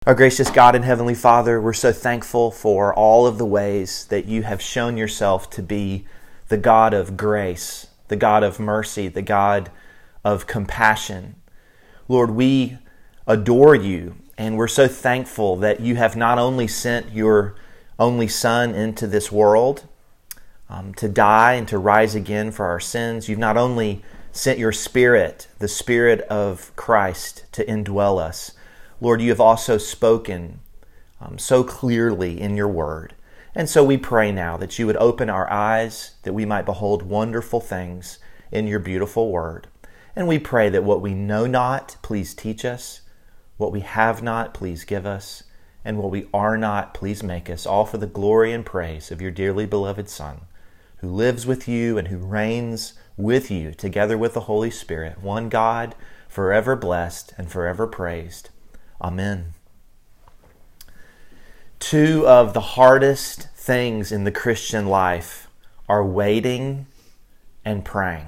Our gracious God and Heavenly Father, we're so thankful for all of the ways that you have shown yourself to be the God of grace, the God of mercy, the God of compassion. Lord, we adore you, and we're so thankful that you have not only sent your only Son into this world to die and to rise again for our sins. You've not only sent your Spirit, the Spirit of Christ, to indwell us. Lord, you have also spoken so clearly in your word. And so we pray now that you would open our eyes, that we might behold wonderful things in your beautiful word. And we pray that what we know not, please teach us. What we have not, please give us. And what we are not, please make us, all for the glory and praise of your dearly beloved Son, who lives with you and who reigns with you together with the Holy Spirit, one God, forever blessed and forever praised. Amen. Two of the hardest things in the Christian life are waiting and praying.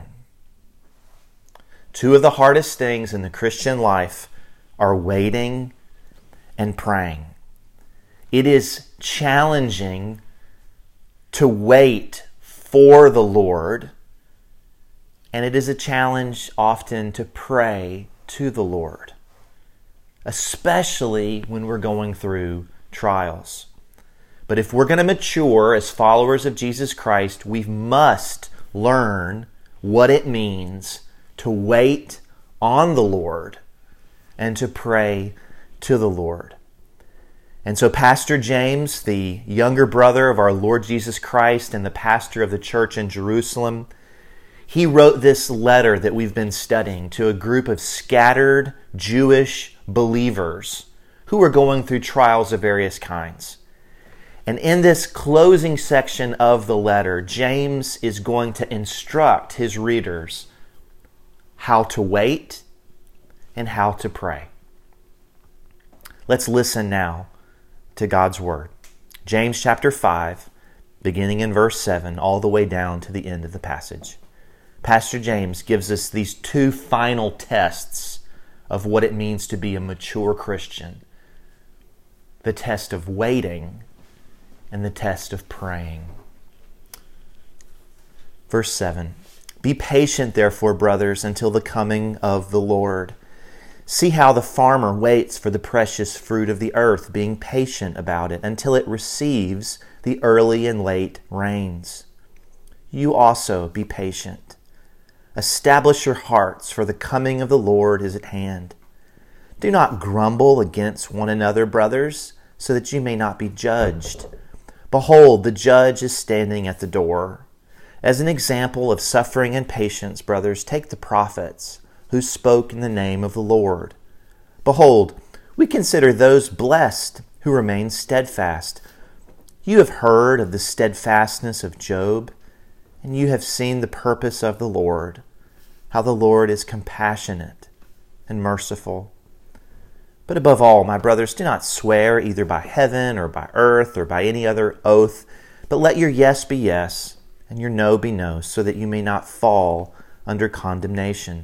Two of the hardest things in the Christian life are waiting and praying. It is challenging to wait for the Lord, and it is a challenge often to pray to the Lord, especially when we're going through trials. But if we're going to mature as followers of Jesus Christ, we must learn what it means to wait on the Lord and to pray to the Lord. And so Pastor James, the younger brother of our Lord Jesus Christ and the pastor of the church in Jerusalem, he wrote this letter that we've been studying to a group of scattered Jewish believers who were going through trials of various kinds. And in this closing section of the letter, James is going to instruct his readers how to wait and how to pray. Let's listen now to God's Word. James chapter 5, beginning in verse 7, all the way down to the end of the passage. Pastor James gives us these two final tests of what it means to be a mature Christian. The test of waiting and the test of praying. Verse 7, "Be patient, therefore, brothers, until the coming of the Lord. See how the farmer waits for the precious fruit of the earth, being patient about it until it receives the early and late rains. You also be patient. Establish your hearts, for the coming of the Lord is at hand. Do not grumble against one another, brothers, so that you may not be judged. Behold, the judge is standing at the door. As an example of suffering and patience, brothers, take the prophets who spoke in the name of the Lord. Behold, we consider those blessed who remain steadfast. You have heard of the steadfastness of Job, and you have seen the purpose of the Lord, how the Lord is compassionate and merciful. But above all, my brothers, do not swear either by heaven or by earth or by any other oath, but let your yes be yes and your no be no, so that you may not fall under condemnation.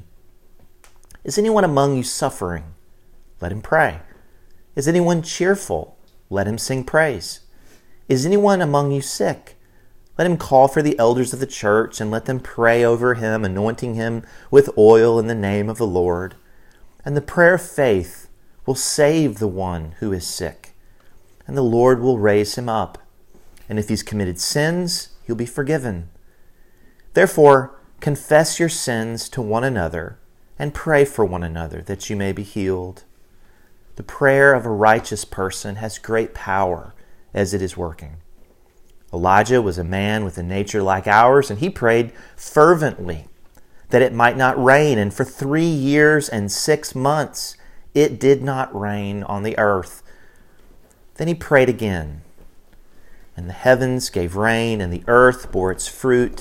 Is anyone among you suffering? Let him pray. Is anyone cheerful? Let him sing praise. Is anyone among you sick? Let him call for the elders of the church and let them pray over him, anointing him with oil in the name of the Lord. And the prayer of faith will save the one who is sick, and the Lord will raise him up. And if he's committed sins, he'll be forgiven. Therefore, confess your sins to one another and pray for one another that you may be healed. The prayer of a righteous person has great power as it is working. Elijah was a man with a nature like ours, and he prayed fervently that it might not rain. And for 3 years and 6 months, it did not rain on the earth. Then he prayed again, and the heavens gave rain, and the earth bore its fruit.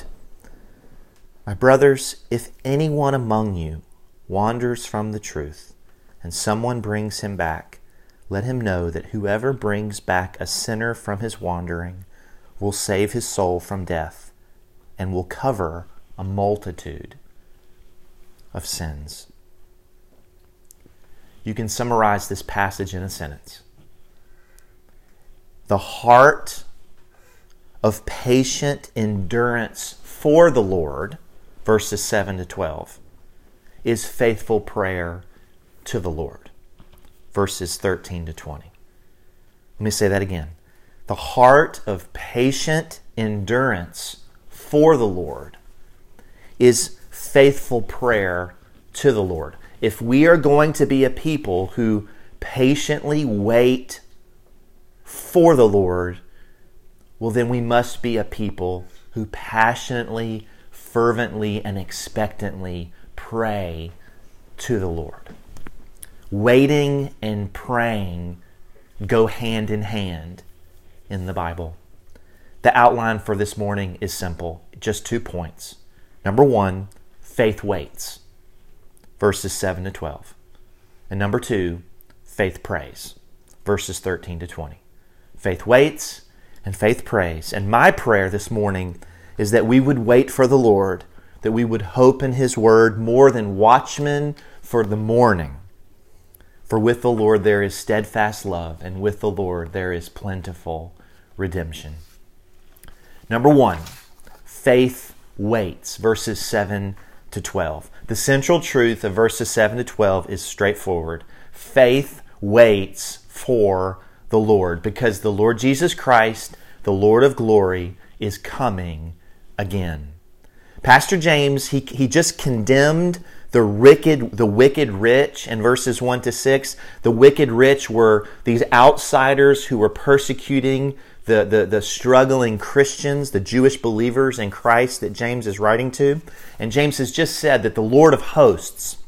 My brothers, if anyone among you wanders from the truth, and someone brings him back, let him know that whoever brings back a sinner from his wandering will save his soul from death and will cover a multitude of sins. You can summarize this passage in a sentence. The heart of patient endurance for the Lord, verses 7 to 12, is faithful prayer to the Lord, verses 13 to 20. Let me say that again. The heart of patient endurance for the Lord is faithful prayer to the Lord. If we are going to be a people who patiently wait for the Lord, well, then we must be a people who passionately, fervently, and expectantly pray to the Lord. Waiting and praying go hand in hand in the Bible. The outline for this morning is simple, just 2 points. Number 1, faith waits, verses 7 to 12. And number 2, faith prays, verses 13 to 20. Faith waits and faith prays. And my prayer this morning is that we would wait for the Lord, that we would hope in His word more than watchmen for the morning. For with the Lord there is steadfast love, and with the Lord there is plentiful redemption. Number 1, faith waits, verses 7 to 12. The central truth of verses 7 to 12 is straightforward. Faith waits for the Lord, because the Lord Jesus Christ, the Lord of glory, is coming again. Pastor James, he just condemned the wicked rich in verses 1 to 6. The wicked rich were these outsiders who were persecuting the struggling Christians, the Jewish believers in Christ that James is writing to. And James has just said that the Lord of hosts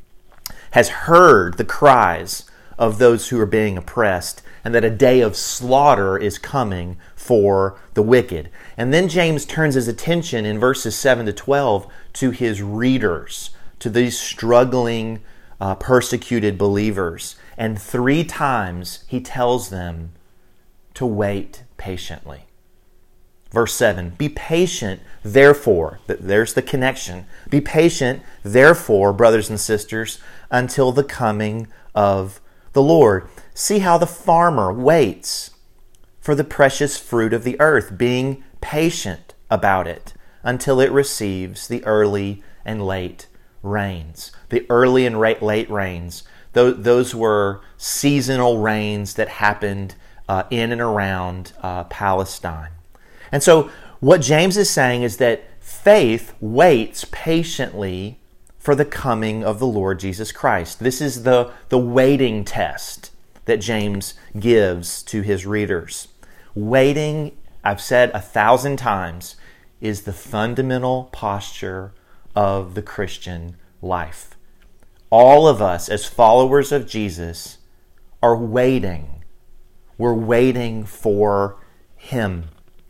has heard the cries of those who are being oppressed, and that a day of slaughter is coming for the wicked. And then James turns his attention in verses 7 to 12 to his readers, to these struggling, persecuted believers. And 3 times he tells them to wait patiently. Verse 7, be patient, therefore, there's the connection. Be patient, therefore, brothers and sisters, until the coming of the Lord. See how the farmer waits for the precious fruit of the earth, being patient about it until it receives the early and late rains. The early and late rains, those were seasonal rains that happened in and around Palestine. And so what James is saying is that faith waits patiently for the coming of the Lord Jesus Christ. This is the waiting test that James gives to his readers. Waiting, I've said 1,000 times, is the fundamental posture of the Christian life. All of us, as followers of Jesus, are waiting. We're waiting for Him.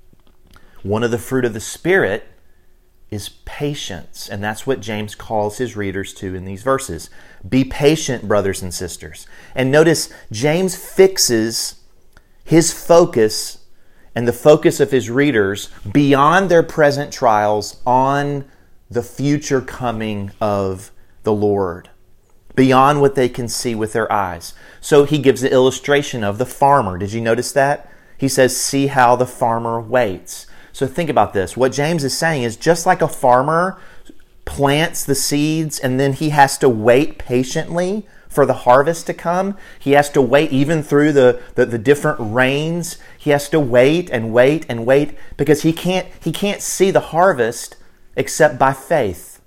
One of the fruit of the Spirit is patience, and that's what James calls his readers to in these verses. Be patient, brothers and sisters. And notice, James fixes his focus and the focus of his readers beyond their present trials on the future coming of the Lord, beyond what they can see with their eyes. So he gives the illustration of the farmer. Did you notice that? He says, see how the farmer waits. So think about this. What James is saying is, just like a farmer plants the seeds and then he has to wait patiently for the harvest to come. He has to wait even through the different rains. He has to wait and wait and wait because he can't see the harvest except by faith.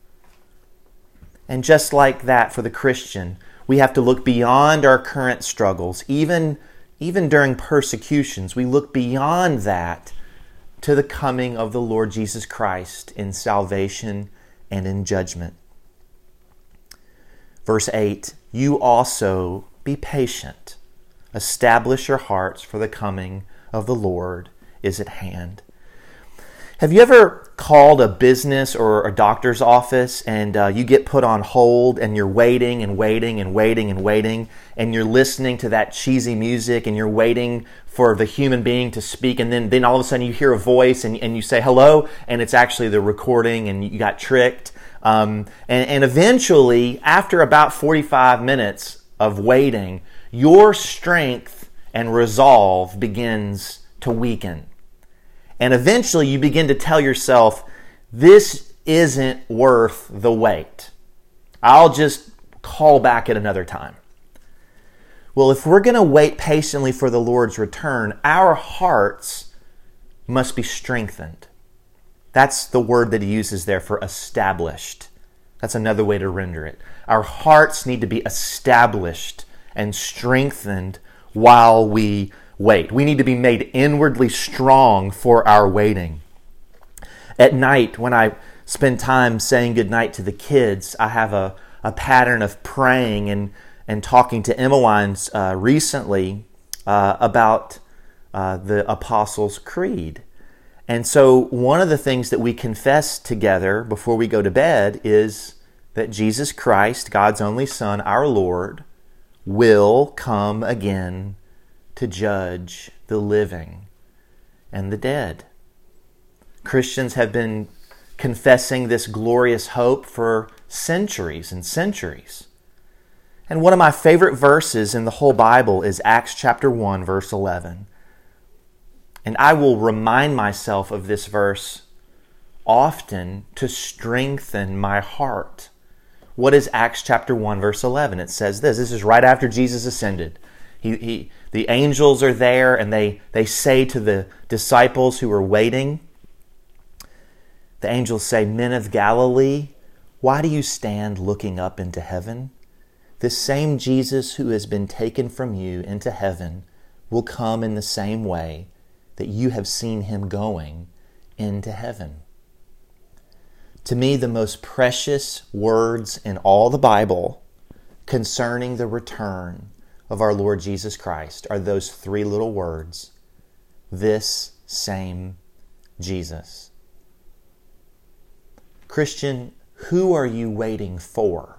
And just like that for the Christian, we have to look beyond our current struggles. Even during persecutions, we look beyond that to the coming of the Lord Jesus Christ in salvation and in judgment. Verse 8, you also be patient. Establish your hearts, for the coming of the Lord is at hand. Have you ever called a business or a doctor's office and you get put on hold and you're waiting and waiting and waiting and waiting and you're listening to that cheesy music and you're waiting for the human being to speak, and then all of a sudden you hear a voice and you say hello, and it's actually the recording and you got tricked. And eventually, after about 45 minutes of waiting, your strength and resolve begins to weaken. And eventually you begin to tell yourself, this isn't worth the wait. I'll just call back at another time. Well, if we're going to wait patiently for the Lord's return, our hearts must be strengthened. That's the word that he uses there for established. That's another way to render it. Our hearts need to be established and strengthened while we wait. We need to be made inwardly strong for our waiting. At night, when I spend time saying goodnight to the kids, I have a pattern of praying and talking to Emmeline's recently about the Apostles' Creed. And so one of the things that we confess together before we go to bed is that Jesus Christ, God's only Son, our Lord, will come again to judge the living and the dead. Christians have been confessing this glorious hope for centuries and centuries. And one of my favorite verses in the whole Bible is Acts chapter 1, verse 11. And I will remind myself of this verse often to strengthen my heart. What is Acts chapter 1, verse 11? It says this. This is right after Jesus ascended. The angels are there, and they say to the disciples who are waiting, the angels say, "Men of Galilee, why do you stand looking up into heaven? This same Jesus who has been taken from you into heaven will come in the same way that you have seen him going into heaven." To me, the most precious words in all the Bible concerning the return of our Lord Jesus Christ are those three little words, this same Jesus. Christian, who are you waiting for?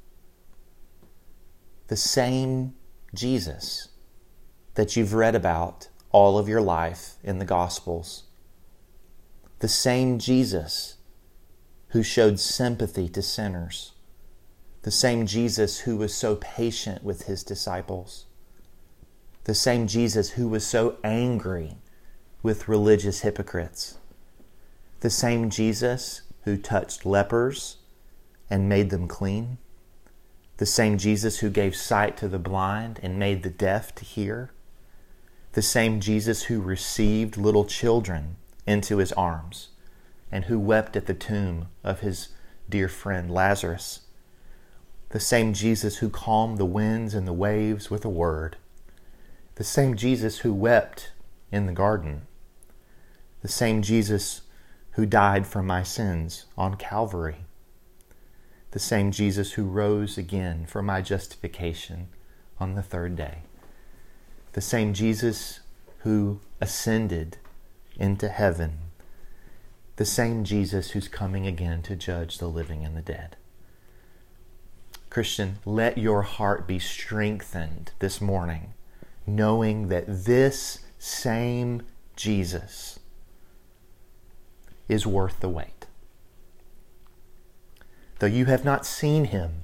The same Jesus that you've read about all of your life in the Gospels. The same Jesus who showed sympathy to sinners. The same Jesus who was so patient with his disciples. The same Jesus who was so angry with religious hypocrites. The same Jesus who touched lepers and made them clean. The same Jesus who gave sight to the blind and made the deaf to hear. The same Jesus who received little children into his arms and who wept at the tomb of his dear friend Lazarus. The same Jesus who calmed the winds and the waves with a word. The same Jesus who wept in the garden. The same Jesus who died for my sins on Calvary. The same Jesus who rose again for my justification on the third day. The same Jesus who ascended into heaven. The same Jesus who's coming again to judge the living and the dead. Christian, let your heart be strengthened this morning, knowing that this same Jesus is worth the wait. Though you have not seen him,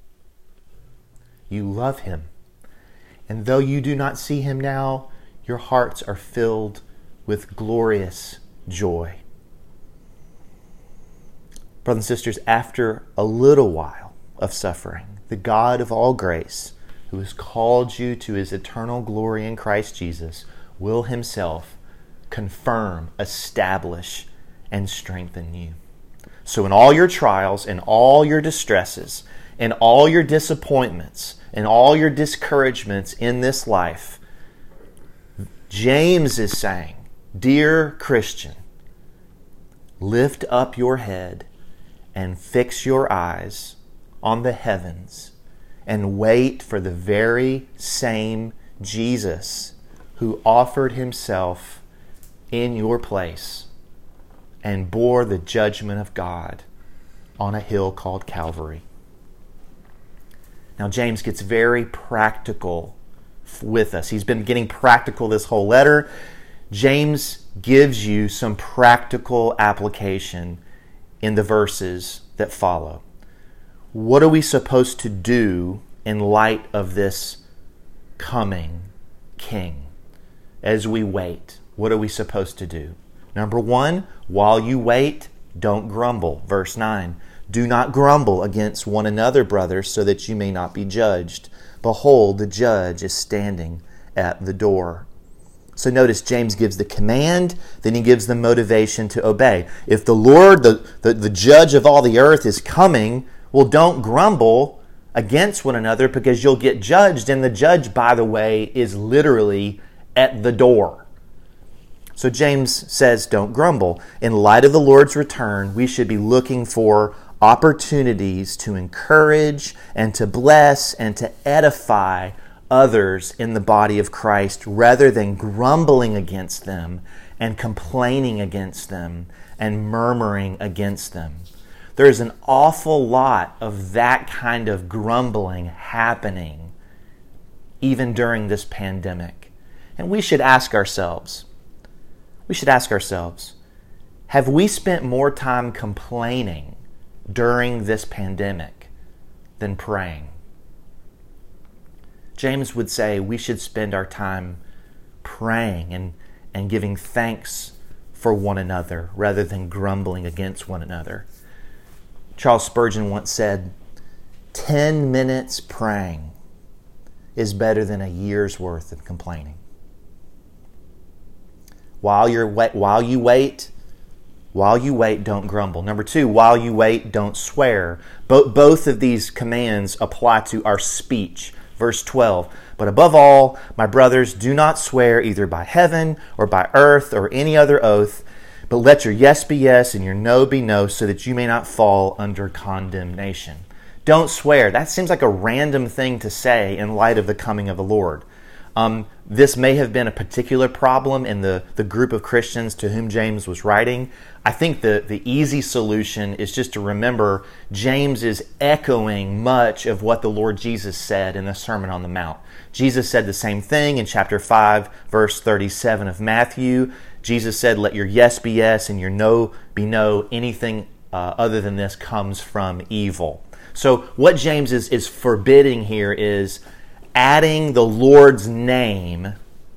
you love him. And though you do not see him now, your hearts are filled with glorious joy. Brothers and sisters, after a little while of suffering, the God of all grace, who has called you to his eternal glory in Christ Jesus, will himself confirm, establish, and strengthen you. So in all your trials, in all your distresses, in all your disappointments, in all your discouragements in this life, James is saying, dear Christian, lift up your head and fix your eyes on the heavens and wait for the very same Jesus who offered himself in your place and bore the judgment of God on a hill called Calvary. Now, James gets very practical with us. He's been getting practical this whole letter. James gives you some practical application in the verses that follow. What are we supposed to do in light of this coming King as we wait? what are we supposed to do? Number 1, while you wait, don't grumble. Verse 9, do not grumble against one another, brothers, so that you may not be judged. Behold, the judge is standing at the door. So notice James gives the command, then he gives the motivation to obey. If the Lord, the judge of all the earth, is coming, well, don't grumble against one another because you'll get judged. And the judge, by the way, is literally at the door. So James says, don't grumble. In light of the Lord's return, we should be looking for opportunities to encourage and to bless and to edify others in the body of Christ rather than grumbling against them and complaining against them and murmuring against them. There's an awful lot of that kind of grumbling happening even during this pandemic. And we should ask ourselves, have we spent more time complaining during this pandemic than praying? James would say we should spend our time praying and giving thanks for one another rather than grumbling against one another. Charles Spurgeon once said, 10 minutes praying is better than a year's worth of complaining. While you wait, don't grumble. Number 2, while you wait, don't swear. Both of these commands apply to our speech. Verse 12, but above all, my brothers, do not swear either by heaven or by earth or any other oath, but let your yes be yes and your no be no, so that you may not fall under condemnation. Don't swear. That seems like a random thing to say in light of the coming of the Lord. This may have been a particular problem in the group of Christians to whom James was writing. I think the easy solution is just to remember James is echoing much of what the Lord Jesus said in the Sermon on the Mount. Jesus said the same thing in chapter 5, verse 37 of Matthew. Jesus said, let your yes be yes and your no be no. Anything other than this comes from evil. So what James is forbidding here is adding the Lord's name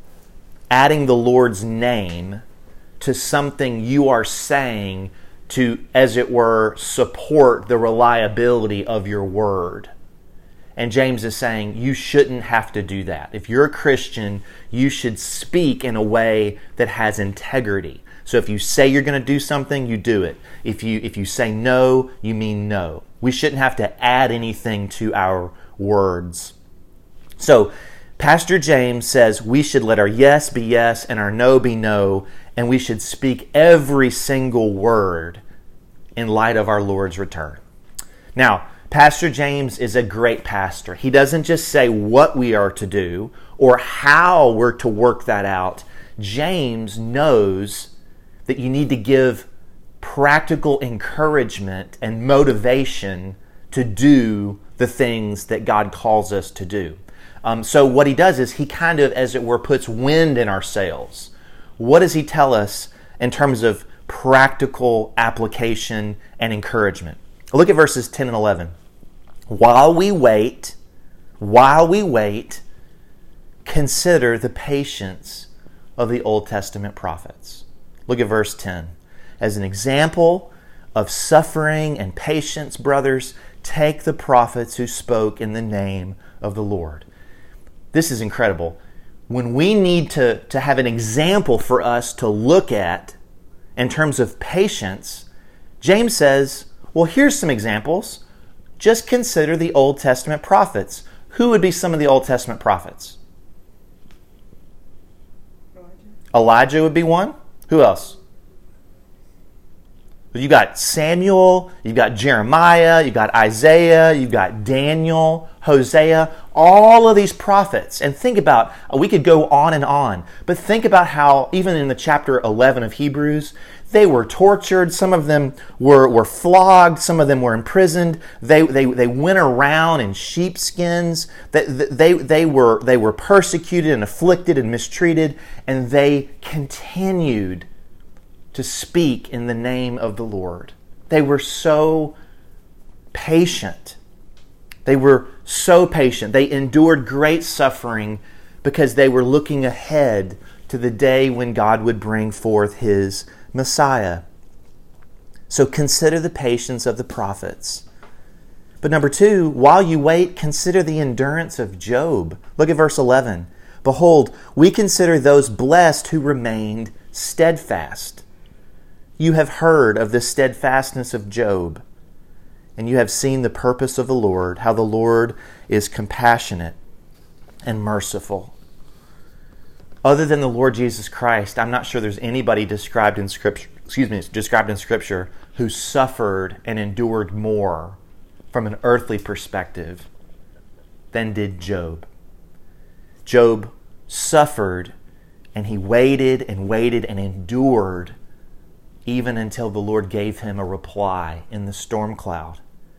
to something you are saying to, as it were, support the reliability of your word. And James is saying you shouldn't have to do that. If you're a Christian, you should speak in a way that has integrity. So if you say you're going to do something, you do it. If you say no, you mean no. We shouldn't have to add anything to our words. So Pastor James says we should let our yes be yes and our no be no, and we should speak every single word in light of our Lord's return. Now, Pastor James is a great pastor. He doesn't just say what we are to do or how we're to work that out. James knows that you need to give practical encouragement and motivation to do the things that God calls us to do. So what he does is he kind of, as it were, puts wind in our sails. What does he tell us in terms of practical application and encouragement? Look at verses 10 and 11. While we wait, consider the patience of the Old Testament prophets. Look at verse 10. As an example of suffering and patience, brothers, take the prophets who spoke in the name of the Lord. This is incredible. When we need to have an example for us to look at in terms of patience, James says, well, here's some examples. Just consider the Old Testament prophets. Who would be some of the Old Testament prophets? Elijah would be one. Who else? You got Samuel, you've got Jeremiah, you've got Isaiah, you've got Daniel, Hosea, all of these prophets. And think about, we could go on, but think about how even in the chapter 11 of Hebrews, they were tortured, some of them were flogged, some of them were imprisoned, they went around in sheepskins, they were persecuted and afflicted and mistreated, and they continued to speak in the name of the Lord. They were so patient. They endured great suffering because they were looking ahead to the day when God would bring forth his Messiah. So consider the patience of the prophets. But number 2, while you wait, consider the endurance of Job. Look at verse 11. Behold, we consider those blessed who remained steadfast. You have heard of the steadfastness of Job, and you have seen the purpose of the Lord, how the Lord is compassionate and merciful. Other than the Lord Jesus Christ, I'm not sure there's anybody described in Scripture who suffered and endured more from an earthly perspective than did Job. Job suffered, and he waited and endured even until the Lord gave him a reply in the storm cloud.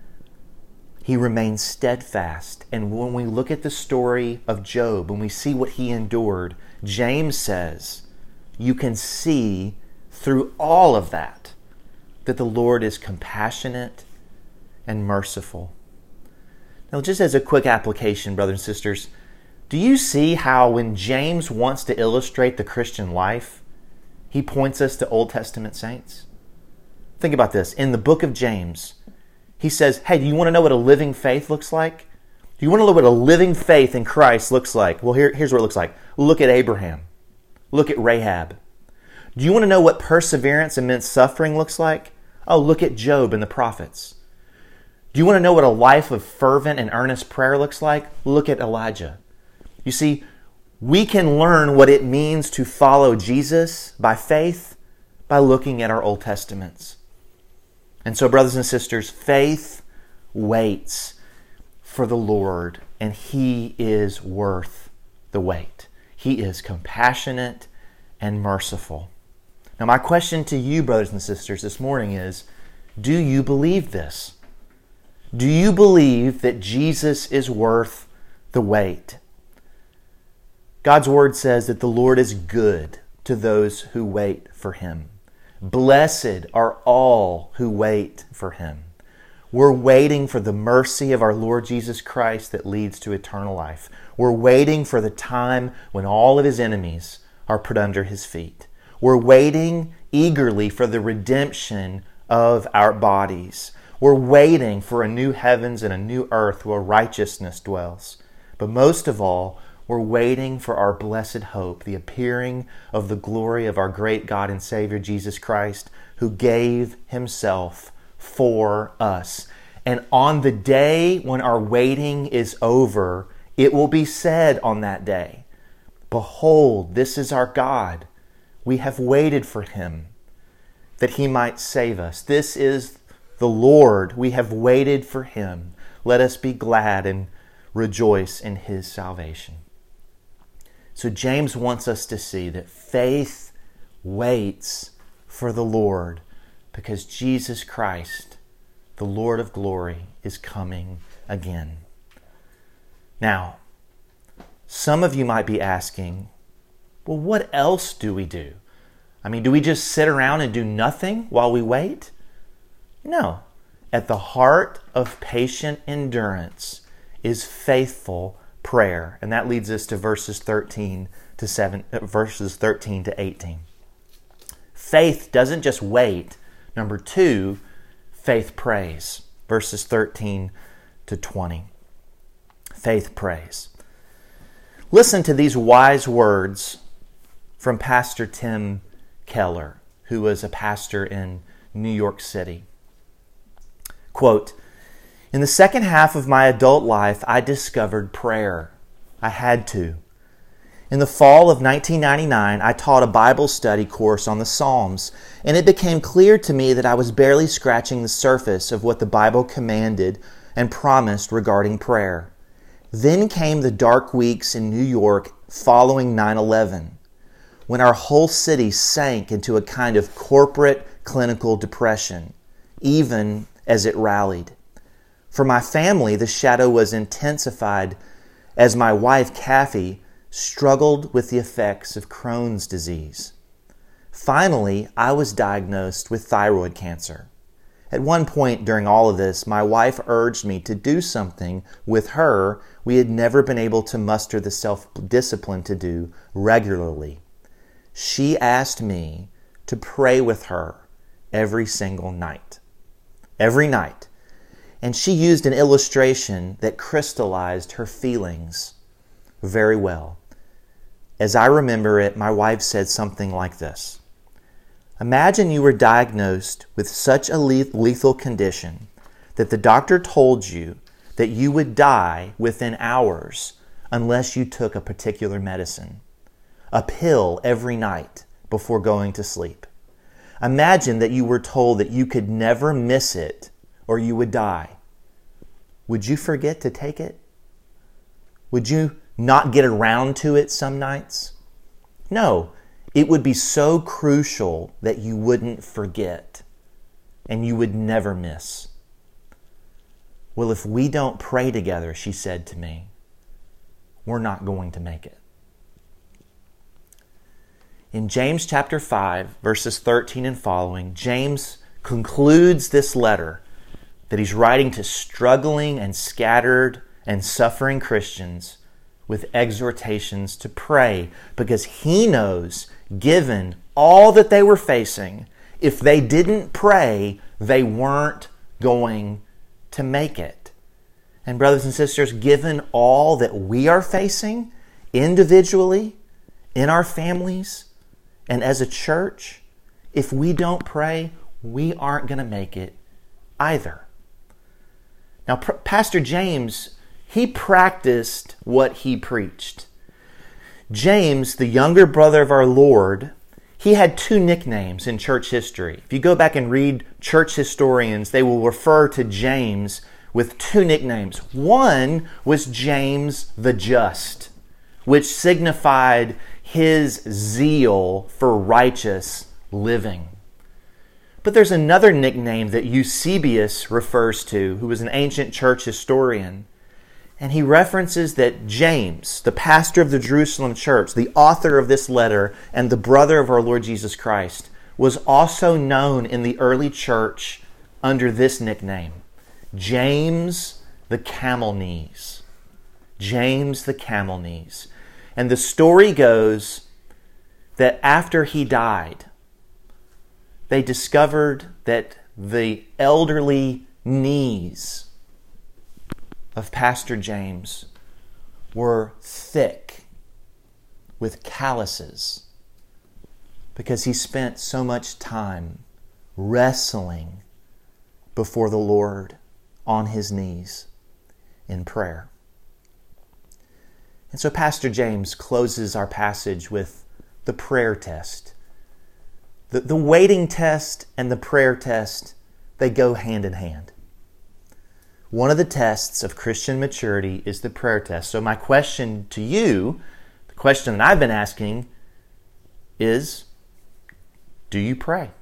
He remained steadfast. And when we look at the story of Job, when we see what he endured, James says you can see through all of that the Lord is compassionate and merciful. Now, just as a quick application, brothers and sisters, do you see how when James wants to illustrate the Christian life, he points us to Old Testament saints? Think about this. In the book of James, he says, hey, do you want to know what a living faith looks like? Do you want to know what a living faith in Christ looks like? Well, here's what it looks like. Look at Abraham. Look at Rahab. Do you want to know what perseverance amidst suffering looks like? Oh, look at Job and the prophets. Do you want to know what a life of fervent and earnest prayer looks like? Look at Elijah. You see, we can learn what it means to follow Jesus by faith by looking at our Old Testaments. And so, brothers and sisters, faith waits for the Lord, and He is worth the wait. He is compassionate and merciful. Now, my question to you, brothers and sisters, this morning is, do you believe this? Do you believe that Jesus is worth the wait? God's Word says that the Lord is good to those who wait for Him. Blessed are all who wait for Him. We're waiting for the mercy of our Lord Jesus Christ that leads to eternal life. We're waiting for the time when all of His enemies are put under His feet. We're waiting eagerly for the redemption of our bodies. We're waiting for a new heavens and a new earth where righteousness dwells. But most of all, we're waiting for our blessed hope, the appearing of the glory of our great God and Savior Jesus Christ, who gave Himself for us. And on the day when our waiting is over, it will be said on that day, "Behold, this is our God. We have waited for Him, that He might save us. This is the Lord. We have waited for Him. Let us be glad and rejoice in His salvation." So James wants us to see that faith waits for the Lord because Jesus Christ, the Lord of glory, is coming again. Now, some of you might be asking, well, what else do we do? I mean, do we just sit around and do nothing while we wait? No. At the heart of patient endurance is faithful prayer. And that leads us to verses 13 to 18. Faith doesn't just wait. Number 2, faith prays. Verses 13 to 20. Faith prays. Listen to these wise words from Pastor Tim Keller, who was a pastor in New York City. Quote, "In the second half of my adult life, I discovered prayer. I had to. In the fall of 1999, I taught a Bible study course on the Psalms, and it became clear to me that I was barely scratching the surface of what the Bible commanded and promised regarding prayer. Then came the dark weeks in New York following 9/11, when our whole city sank into a kind of corporate clinical depression, even as it rallied. For my family, the shadow was intensified as my wife, Kathy, struggled with the effects of Crohn's disease. Finally, I was diagnosed with thyroid cancer. At one point during all of this, my wife urged me to do something with her we had never been able to muster the self-discipline to do regularly. she asked me to pray with her every single night. Every night. And she used an illustration that crystallized her feelings very well. As I remember it, my wife said something like this. Imagine you were diagnosed with such a lethal condition that the doctor told you that you would die within hours unless you took a particular medicine, a pill every night before going to sleep. Imagine that you were told that you could never miss it or you would die. Would you forget to take it? Would you not get around to it some nights? No, it would be so crucial that you wouldn't forget and you would never miss. Well, if we don't pray together, she said to me, we're not going to make it. In James chapter 5, verses 13 and following, James concludes this letter that he's writing to struggling and scattered and suffering Christians with exhortations to pray, because he knows, given all that they were facing, if they didn't pray, they weren't going to make it. And brothers and sisters, given all that we are facing individually, in our families, and as a church, if we don't pray, we aren't going to make it either. Now, Pastor James, he practiced what he preached. James, the younger brother of our Lord, he had two nicknames in church history. If you go back and read church historians, they will refer to James with two nicknames. One was James the Just, which signified his zeal for righteous living. But there's another nickname that Eusebius refers to, who was an ancient church historian. And he references that James, the pastor of the Jerusalem church, the author of this letter, and the brother of our Lord Jesus Christ, was also known in the early church under this nickname, James the Camel Knees. James the Camel Knees. And the story goes that after he died, they discovered that the elderly knees of Pastor James were thick with calluses because he spent so much time wrestling before the Lord on his knees in prayer. And so Pastor James closes our passage with the prayer test. The waiting test and the prayer test, they go hand in hand. One of the tests of Christian maturity is the prayer test. So my question to you, the question that I've been asking is, do you pray?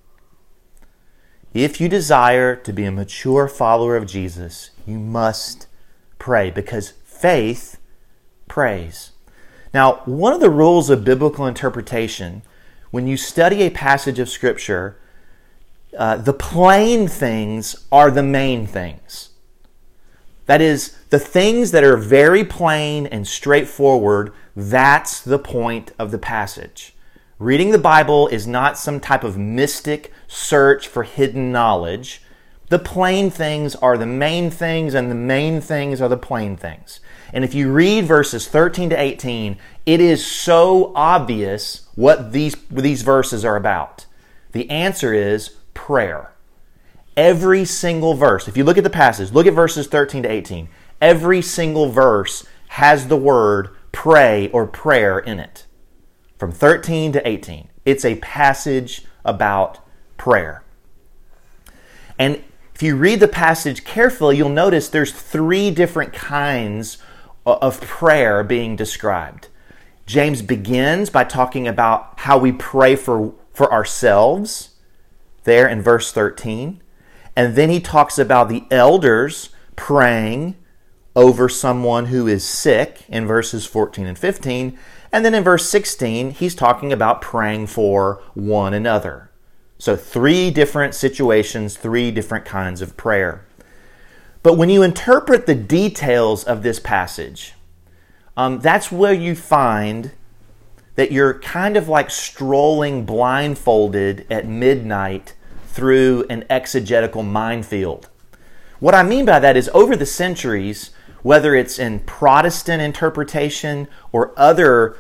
If you desire to be a mature follower of Jesus, you must pray, because faith prays. Now, one of the rules of biblical interpretation, when you study a passage of Scripture, the plain things are the main things. That is, the things that are very plain and straightforward, that's the point of the passage. Reading the Bible is not some type of mystic search for hidden knowledge. The plain things are the main things, and the main things are the plain things. And if you read verses 13 to 18, it is so obvious what these verses are about. The answer is prayer. Every single verse, if you look at the passage, look at verses 13 to 18. Every single verse has the word pray or prayer in it. From 13 to 18. It's a passage about prayer. And if you read the passage carefully, you'll notice there's three different kinds of prayer being described. James begins by talking about how we pray for ourselves, there in verse 13. And then he talks about the elders praying over someone who is sick in verses 14 and 15. And then in verse 16, he's talking about praying for one another. So three different situations, three different kinds of prayer. But when you interpret the details of this passage, that's where you find that you're kind of like strolling blindfolded at midnight through an exegetical minefield. What I mean by that is over the centuries, whether it's in Protestant interpretation or other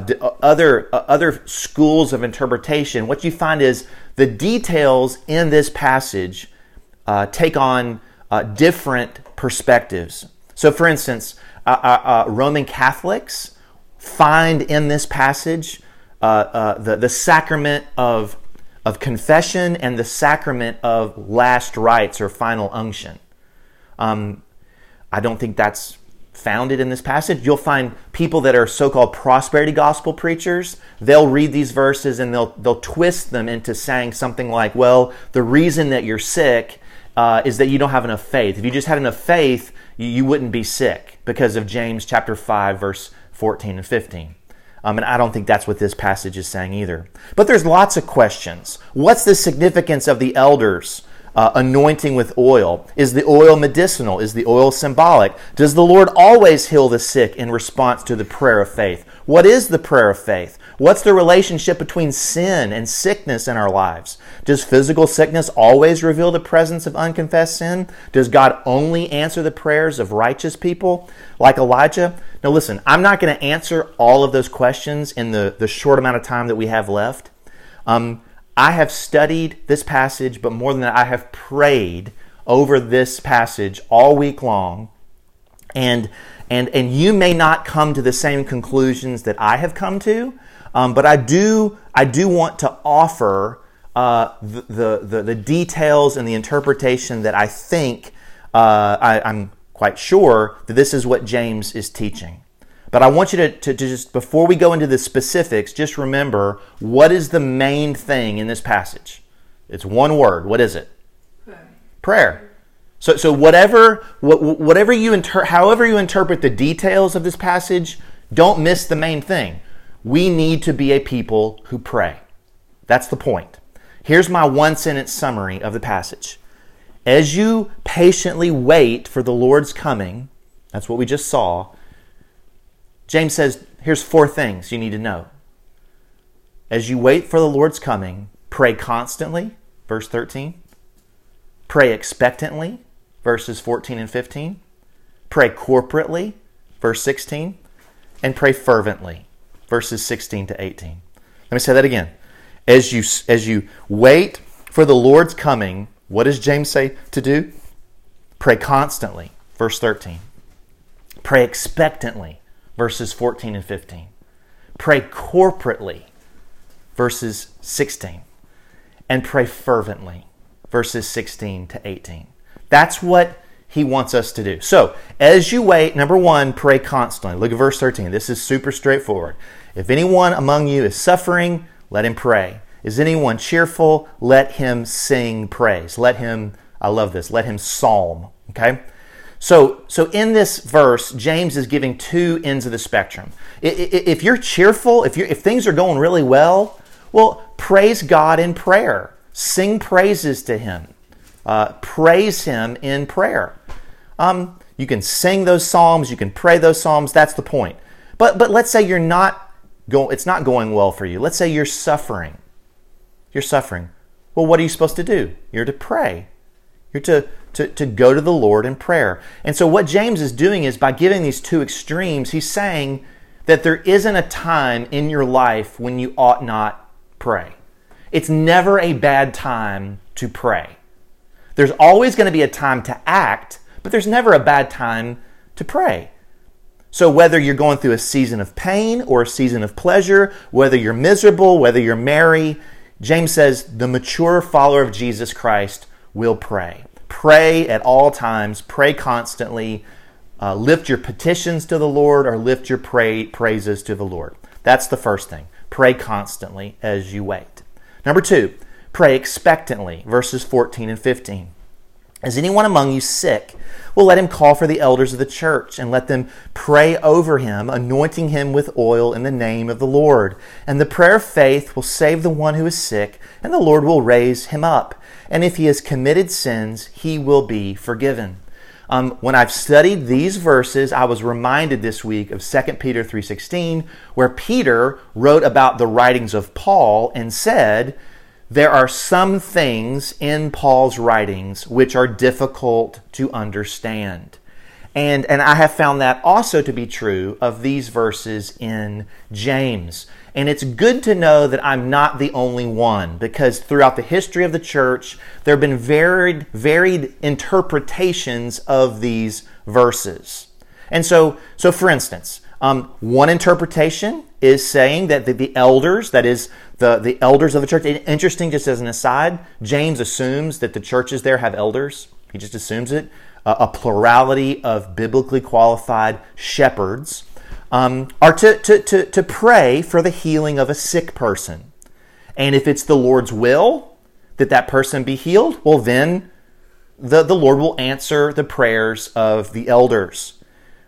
schools of interpretation, what you find is the details in this passage take on different perspectives. So, for instance, Roman Catholics find in this passage the sacrament of confession and the sacrament of last rites or final unction. I don't think that's founded in this passage. You'll find people that are so-called prosperity gospel preachers, they'll read these verses and they'll twist them into saying something like, well, the reason that you're sick is that you don't have enough faith. If you just had enough faith, you wouldn't be sick because of James chapter 5, verse 14 and 15. And I don't think that's what this passage is saying either. But there's lots of questions. What's the significance of the elders anointing with oil? Is the oil medicinal? Is the oil symbolic? Does the Lord always heal the sick in response to the prayer of faith? What is the prayer of faith? What's the relationship between sin and sickness in our lives? Does physical sickness always reveal the presence of unconfessed sin? Does God only answer the prayers of righteous people like Elijah? Now listen, I'm not going to answer all of those questions in the short amount of time that we have left. I have studied this passage, but more than that, I have prayed over this passage all week long. And you may not come to the same conclusions that I have come to, but I do want to offer the details and the interpretation that I think I'm quite sure that this is what James is teaching. But I want you to just, before we go into the specifics, just remember, what is the main thing in this passage? It's one word. What is it? Prayer. So however you interpret the details of this passage, don't miss the main thing. We need to be a people who pray. That's the point. Here's my one-sentence summary of the passage. As you patiently wait for the Lord's coming, that's what we just saw, James says, here's 4 things you need to know. As you wait for the Lord's coming, pray constantly, verse 13. Pray expectantly, verses 14 and 15. Pray corporately, verse 16. And pray fervently, verses 16 to 18. Let me say that again. As you wait for the Lord's coming, what does James say to do? Pray constantly, verse 13. Pray expectantly, verses 14 and 15. Pray corporately, verses 16. And pray fervently, verses 16 to 18. That's what he wants us to do. So, as you wait, number 1, pray constantly. Look at verse 13. This is super straightforward. If anyone among you is suffering, let him pray. Is anyone cheerful? Let him sing praise. Let him psalm. Okay? So in this verse, James is giving 2 ends of the spectrum. If you're cheerful, if things are going really well, praise God in prayer. Sing praises to Him. Praise Him in prayer. You can sing those psalms. You can pray those psalms. That's the point. But let's say it's not going well for you. Let's say you're suffering. You're suffering. Well, what are you supposed to do? You're to pray. You're to go to the Lord in prayer. And so what James is doing is, by giving these 2 extremes, he's saying that there isn't a time in your life when you ought not pray. It's never a bad time to pray. There's always going to be a time to act, but there's never a bad time to pray. So whether you're going through a season of pain or a season of pleasure, whether you're miserable, whether you're merry, James says the mature follower of Jesus Christ will pray. Pray at all times. Pray constantly. Lift your petitions to the Lord, or lift your praises to the Lord. That's the first thing. Pray constantly as you wait. Number 2, pray expectantly. Verses 14 and 15. Is anyone among you sick? Well, let him call for the elders of the church, and let them pray over him, anointing him with oil in the name of the Lord. And the prayer of faith will save the one who is sick, and the Lord will raise him up. And if he has committed sins, he will be forgiven. When I've studied these verses, I was reminded this week of 2 Peter 3:16, where Peter wrote about the writings of Paul and said, there are some things in Paul's writings which are difficult to understand. And I have found that also to be true of these verses in James. And it's good to know that I'm not the only one, because throughout the history of the church, there have been varied interpretations of these verses. And so for instance, one interpretation is saying that the elders, that is, the elders of the church, interesting just as an aside, James assumes that the churches there have elders. He just assumes it. A plurality of biblically qualified shepherds are to pray for the healing of a sick person. And if it's the Lord's will that that person be healed, well then the Lord will answer the prayers of the elders.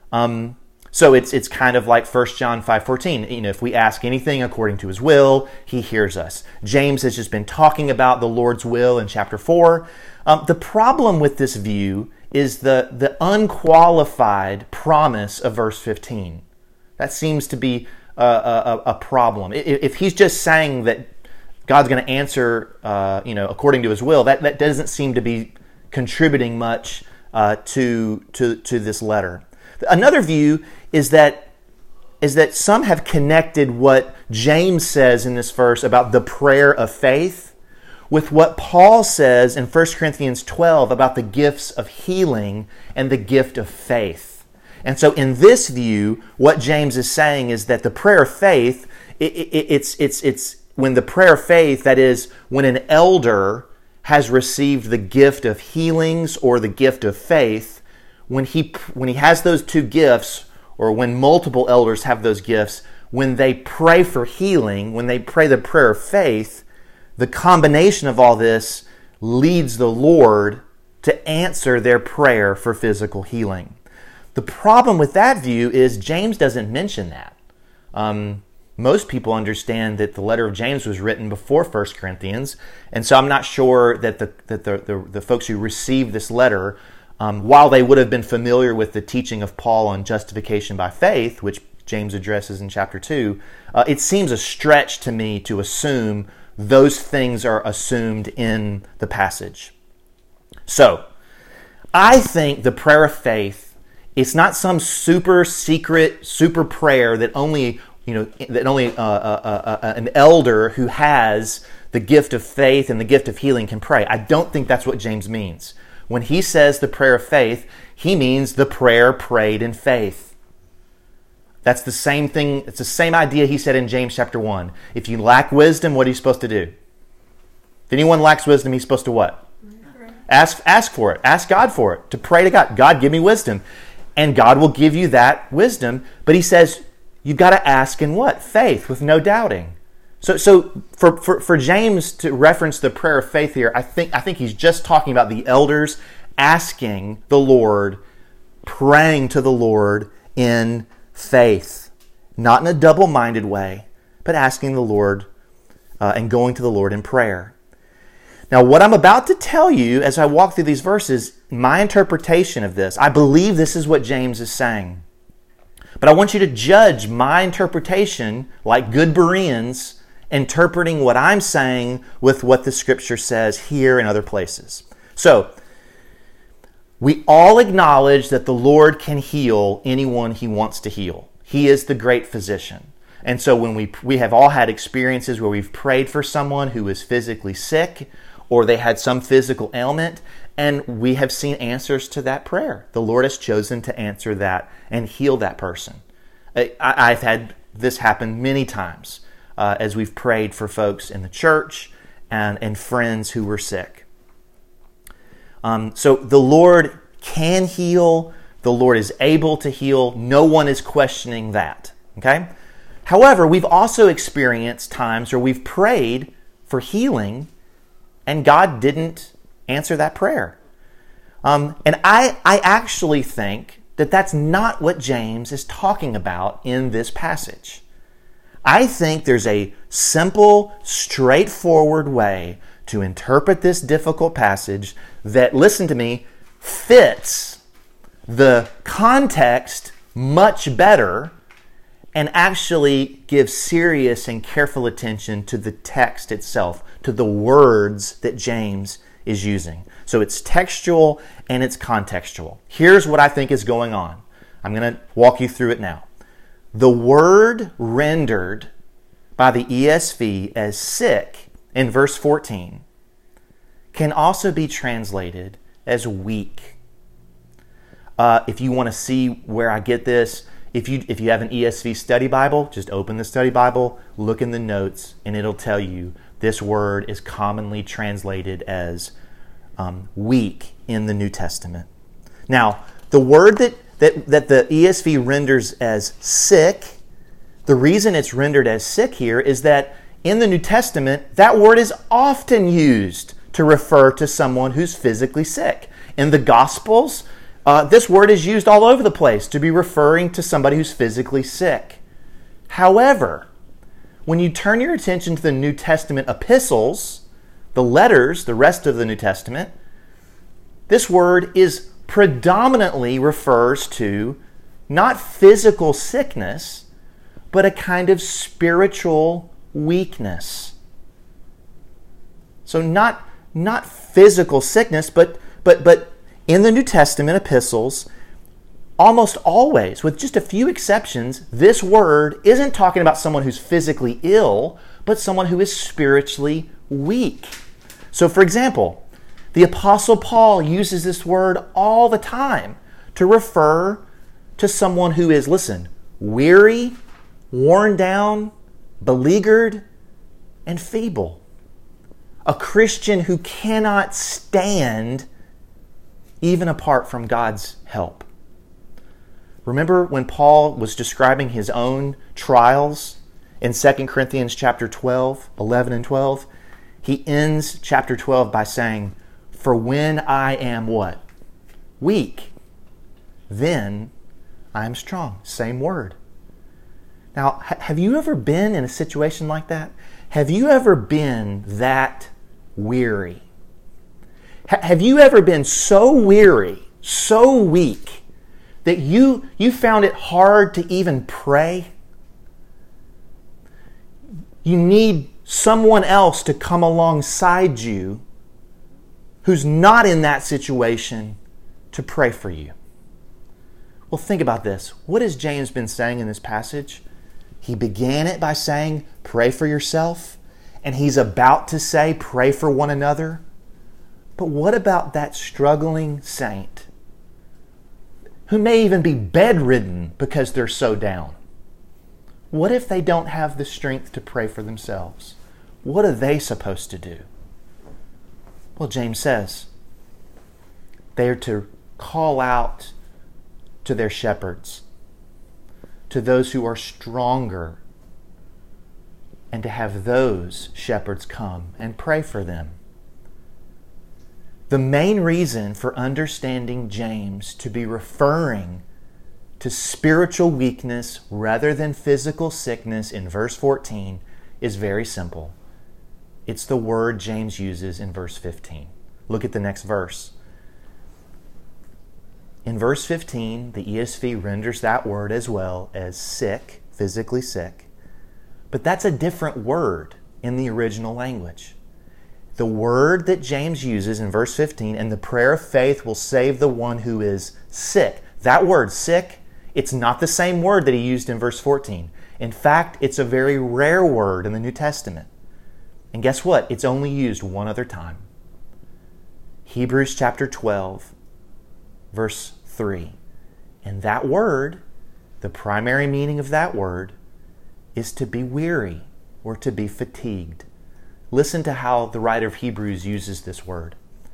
So it's kind of like 1 John 5:14. If we ask anything according to His will, He hears us. James has just been talking about the Lord's will in chapter 4. The problem with this view is the unqualified promise of verse 15. That seems to be a problem. If he's just saying that God's going to answer, according to His will, that doesn't seem to be contributing much to this letter. Another view is that some have connected what James says in this verse about the prayer of faith with what Paul says in 1 Corinthians 12 about the gifts of healing and the gift of faith. And so in this view, what James is saying is that the prayer of faith, it's when the prayer of faith, that is, when an elder has received the gift of healings or the gift of faith, when he has those two gifts, or when multiple elders have those gifts, when they pray for healing, when they pray the prayer of faith, the combination of all this leads the Lord to answer their prayer for physical healing. The problem with that view is James doesn't mention that. Most people understand that the letter of James was written before 1 Corinthians, and so I'm not sure that the folks who received this letter, while they would have been familiar with the teaching of Paul on justification by faith, which James addresses in chapter 2, it seems a stretch to me to assume those things are assumed in the passage. So, I think the prayer of faith, it's not some super secret, super prayer that only an elder who has the gift of faith and the gift of healing can pray. I don't think that's what James means. When he says the prayer of faith, he means the prayer prayed in faith. That's the same thing. It's the same idea he said in James chapter 1. If you lack wisdom, what are you supposed to do? If anyone lacks wisdom, he's supposed to what? Ask for it. Ask God for it. To pray to God. God, give me wisdom. And God will give you that wisdom. But he says, you've got to ask in what? Faith, with no doubting. So for James to reference the prayer of faith here, I think he's just talking about the elders asking the Lord, praying to the Lord in faith, not in a double-minded way, but asking the Lord and going to the Lord in prayer. Now, what I'm about to tell you as I walk through these verses, my interpretation of this, I believe this is what James is saying. But I want you to judge my interpretation like good Bereans, interpreting what I'm saying with what the Scripture says here and other places. So, we all acknowledge that the Lord can heal anyone He wants to heal. He is the great physician. And so when we have all had experiences where we've prayed for someone who is physically sick or they had some physical ailment, and we have seen answers to that prayer. The Lord has chosen to answer that and heal that person. I've had this happen many times as we've prayed for folks in the church and friends who were sick. So the Lord can heal. The Lord is able to heal. No one is questioning that. Okay? However, we've also experienced times where we've prayed for healing and God didn't answer that prayer. And I actually think that that's not what James is talking about in this passage. I think there's a simple, straightforward way to interpret this difficult passage that, listen to me, fits the context much better and actually give serious and careful attention to the text itself, to the words that James is using. So it's textual and it's contextual. Here's what I think is going on. I'm going to walk you through it now. The word rendered by the ESV as sick in verse 14 can also be translated as weak. If you want to see where I get this, if you have an ESV study Bible, just open the study Bible, look in the notes, and it'll tell you this word is commonly translated as weak in the New Testament. Now, the word that the ESV renders as sick, the reason it's rendered as sick here is that in the New Testament, that word is often used to refer to someone who's physically sick. In the Gospels, this word is used all over the place to be referring to somebody who's physically sick. However, when you turn your attention to the New Testament epistles, the letters, the rest of the New Testament, this word is predominantly refers to not physical sickness, but a kind of spiritual weakness. So not physical sickness, but in the New Testament epistles, almost always, with just a few exceptions, this word isn't talking about someone who's physically ill, but someone who is spiritually weak. So, for example, the Apostle Paul uses this word all the time to refer to someone who is, listen, weary, worn down, beleaguered, and feeble. A Christian who cannot stand even apart from God's help. Remember when Paul was describing his own trials in 2 Corinthians chapter 12, 11 and 12? He ends chapter 12 by saying, "For when I am" what? Weak. "Then I am strong." Same word. Now, have you ever been in a situation like that? Have you ever been that weary? Have you ever been so weary, so weak, that you found it hard to even pray? You need someone else to come alongside you who's not in that situation to pray for you. Well, think about this. What has James been saying in this passage? He began it by saying, pray for yourself, and he's about to say, pray for one another. But what about that struggling saint who may even be bedridden because they're so down? What if they don't have the strength to pray for themselves? What are they supposed to do? Well, James says they are to call out to their shepherds, to those who are stronger, and to have those shepherds come and pray for them. The main reason for understanding James to be referring to spiritual weakness rather than physical sickness in verse 14 is very simple. It's the word James uses in verse 15. Look at the next verse. In verse 15, the ESV renders that word as well as sick, physically sick. But that's a different word in the original language. The word that James uses in verse 15, and the prayer of faith will save the one who is sick. That word, sick, it's not the same word that he used in verse 14. In fact, it's a very rare word in the New Testament. And guess what? It's only used one other time. Hebrews chapter 12, verse 3. And that word, the primary meaning of that word, is to be weary or to be fatigued. Listen to how the writer of Hebrews uses this word.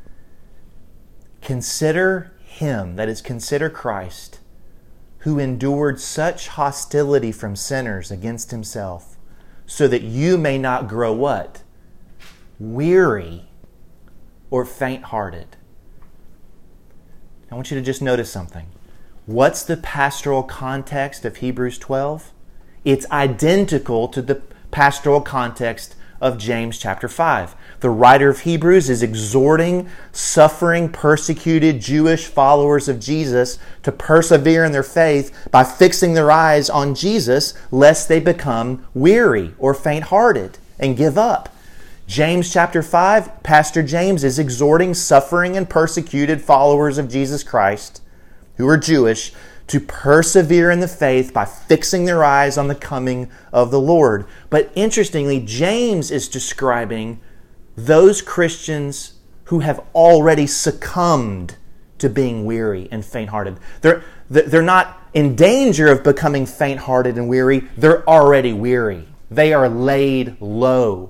Consider him, that is, consider Christ, who endured such hostility from sinners against himself, so that you may not grow what? Weary or faint-hearted. I want you to just notice something. What's the pastoral context of Hebrews 12? It's identical to the pastoral context of James chapter 5. The writer of Hebrews is exhorting suffering, persecuted Jewish followers of Jesus to persevere in their faith by fixing their eyes on Jesus, lest they become weary or faint-hearted and give up. James chapter 5, Pastor James is exhorting suffering and persecuted followers of Jesus Christ, who are Jewish, to persevere in the faith by fixing their eyes on the coming of the Lord. But interestingly, James is describing those Christians who have already succumbed to being weary and faint-hearted. They're not in danger of becoming faint-hearted and weary. They're already weary. They are laid low.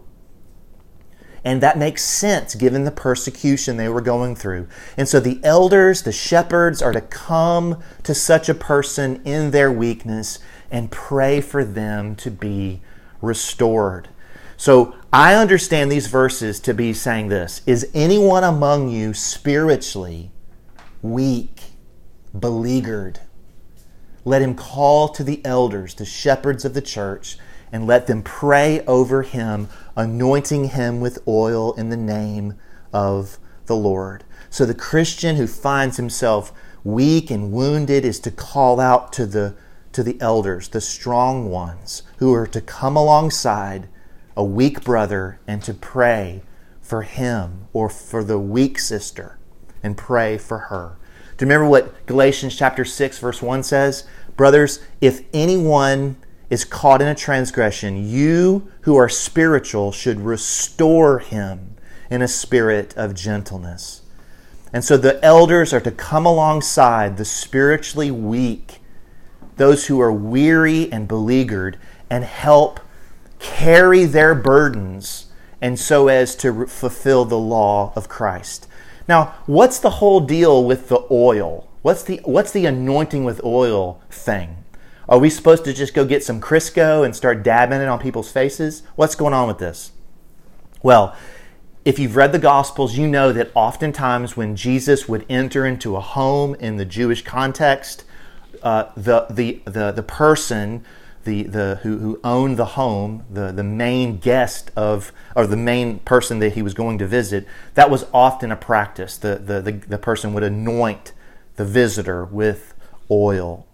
And that makes sense given the persecution they were going through. And so the elders, the shepherds, are to come to such a person in their weakness and pray for them to be restored. So I understand these verses to be saying this: is anyone among you spiritually weak, beleaguered? Let him call to the elders, the shepherds of the church, and let them pray over him, anointing him with oil in the name of the Lord. So the Christian who finds himself weak and wounded is to call out to the elders, the strong ones, who are to come alongside a weak brother and to pray for him or for the weak sister and pray for her. Do you remember what Galatians chapter 6 verse 1 says? Brothers, if anyone is caught in a transgression, you who are spiritual should restore him in a spirit of gentleness. And so the elders are to come alongside the spiritually weak, those who are weary and beleaguered, and help carry their burdens, and so as to fulfill the law of Christ. Now, what's the whole deal with the oil? What's the anointing with oil thing? Are we supposed to just go get some Crisco and start dabbing it on people's faces? What's going on with this? Well, if you've read the Gospels, you know that oftentimes when Jesus would enter into a home in the Jewish context, the person who owned the home, the main guest of, or the main person that he was going to visit, that was often a practice. The person would anoint the visitor with oil.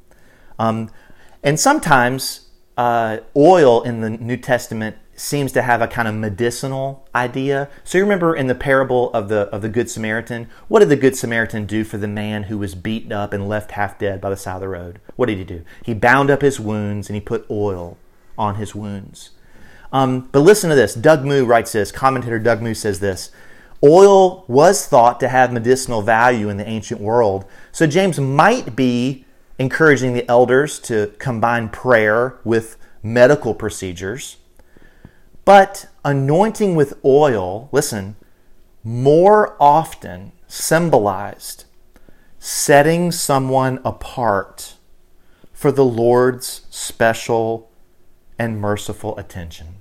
And sometimes oil in the New Testament seems to have a kind of medicinal idea. So you remember in the parable of the Good Samaritan, what did the Good Samaritan do for the man who was beaten up and left half dead by the side of the road? What did he do? He bound up his wounds and he put oil on his wounds. But listen to this. Doug Moo writes this. Commentator Doug Moo says this: oil was thought to have medicinal value in the ancient world. So James might be encouraging the elders to combine prayer with medical procedures. But anointing with oil, listen, more often symbolized setting someone apart for the Lord's special and merciful attention.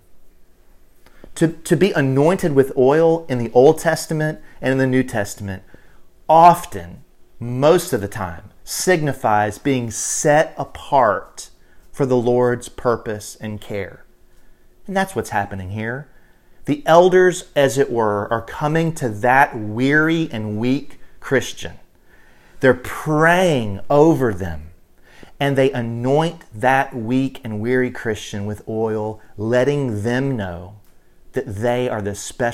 To be anointed with oil in the Old Testament and in the New Testament often, most of the time, signifies being set apart for the Lord's purpose and care. And that's what's happening here. The elders, as it were, are coming to that weary and weak Christian. They're praying over them, and they anoint that weak and weary Christian with oil, letting them know that they are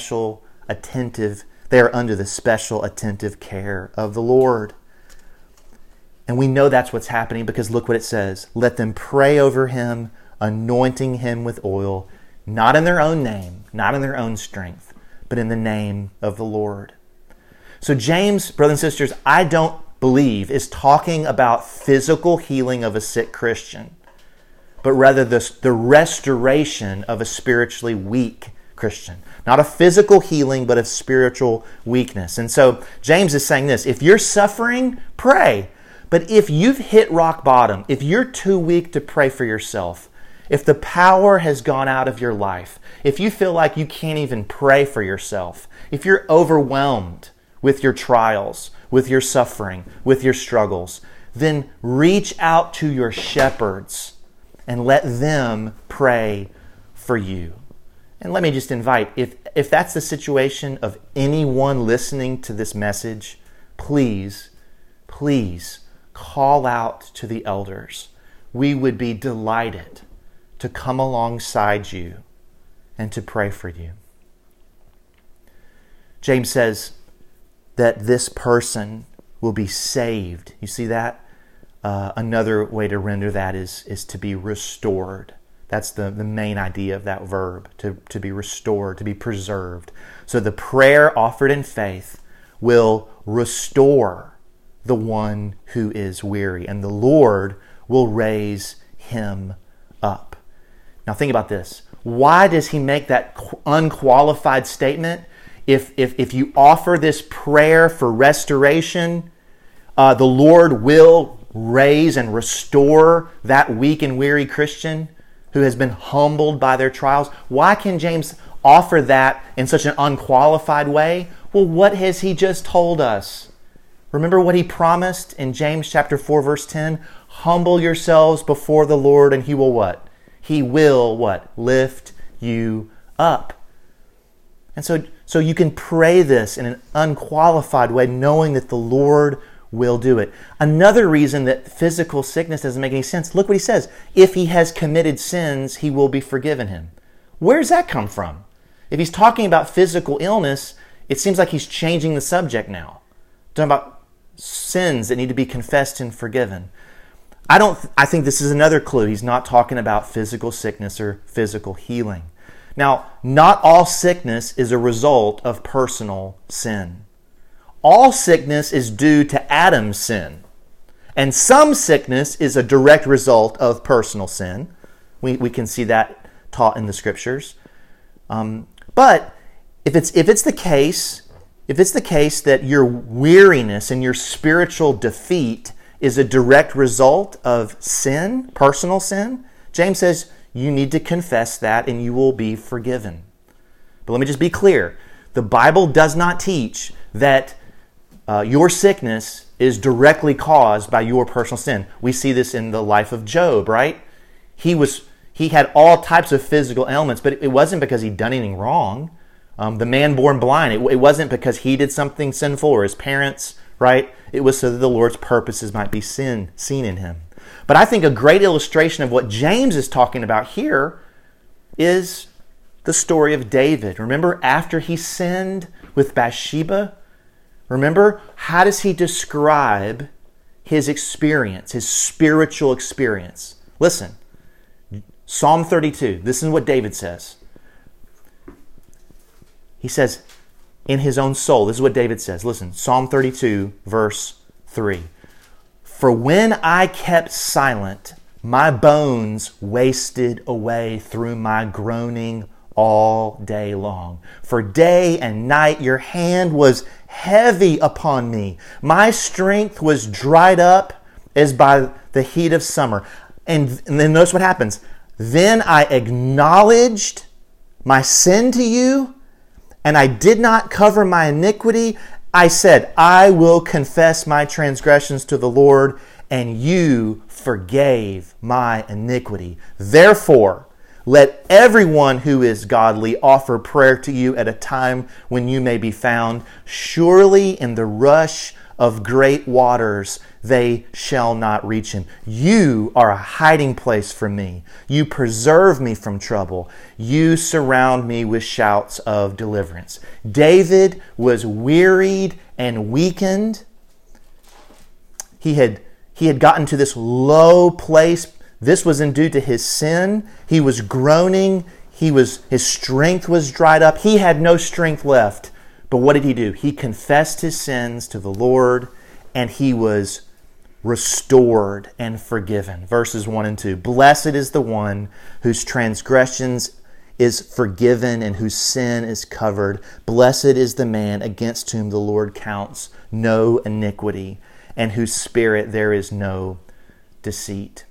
they are under the special attentive care of the Lord. And we know that's what's happening because look what it says. Let them pray over him, anointing him with oil, not in their own name, not in their own strength, but in the name of the Lord. So James, brothers and sisters, I don't believe is talking about physical healing of a sick Christian, but rather the restoration of a spiritually weak Christian. Not a physical healing, but of spiritual weakness. And so James is saying this: if you're suffering, pray. But if you've hit rock bottom, if you're too weak to pray for yourself, if the power has gone out of your life, if you feel like you can't even pray for yourself, if you're overwhelmed with your trials, with your suffering, with your struggles, then reach out to your shepherds and let them pray for you. And let me just invite, if that's the situation of anyone listening to this message, please call out to the elders. We would be delighted to come alongside you and to pray for you. James says that this person will be saved. You see that? Another way to render that is to be restored. That's the main idea of that verb, to be restored, to be preserved. So the prayer offered in faith will restore the one who is weary, and the Lord will raise him up. Now think about this. Why does he make that unqualified statement? If you offer this prayer for restoration, the Lord will raise and restore that weak and weary Christian who has been humbled by their trials. Why can James offer that in such an unqualified way? Well, what has he just told us? Remember what he promised in James chapter 4, verse 10? Humble yourselves before the Lord, and he will what? He will what? Lift you up. And so you can pray this in an unqualified way, knowing that the Lord will do it. Another reason that physical sickness doesn't make any sense, look what he says. If he has committed sins, he will be forgiven him. Where does that come from? If he's talking about physical illness, it seems like he's changing the subject now. Talking about sins that need to be confessed and forgiven. I think this is another clue. He's not talking about physical sickness or physical healing. Now, not all sickness is a result of personal sin. All sickness is due to Adam's sin. And some sickness is a direct result of personal sin. We can see that taught in the Scriptures. But if it's the case that your weariness and your spiritual defeat is a direct result of sin, personal sin, James says you need to confess that and you will be forgiven. But let me just be clear. The Bible does not teach that your sickness is directly caused by your personal sin. We see this in the life of Job, right? He had all types of physical ailments, but it wasn't because he'd done anything wrong. The man born blind, it wasn't because he did something sinful or his parents, right? It was so that the Lord's purposes might be seen in him. But I think a great illustration of what James is talking about here is the story of David. Remember, after he sinned with Bathsheba, remember, how does he describe his experience, his spiritual experience? Listen, Psalm 32, this is what David says. He says, in his own soul, this is what David says. Listen, Psalm 32, verse 3. For when I kept silent, my bones wasted away through my groaning all day long. For day and night your hand was heavy upon me. My strength was dried up as by the heat of summer. And then notice what happens. Then I acknowledged my sin to you, and I did not cover my iniquity. I said, I will confess my transgressions to the Lord, and you forgave my iniquity. Therefore, let everyone who is godly offer prayer to you at a time when you may be found. Surely in the rush of great waters they shall not reach him. You are a hiding place for me. You preserve me from trouble. You surround me with shouts of deliverance. David was wearied and weakened. He had gotten to this low place. This wasn't due to his sin. He was groaning. His strength was dried up. He had no strength left. But what did he do? He confessed his sins to the Lord, and he was restored and forgiven. Verses 1 and 2. Blessed is the one whose transgressions is forgiven and whose sin is covered. Blessed is the man against whom the Lord counts no iniquity, and whose spirit there is no deceit.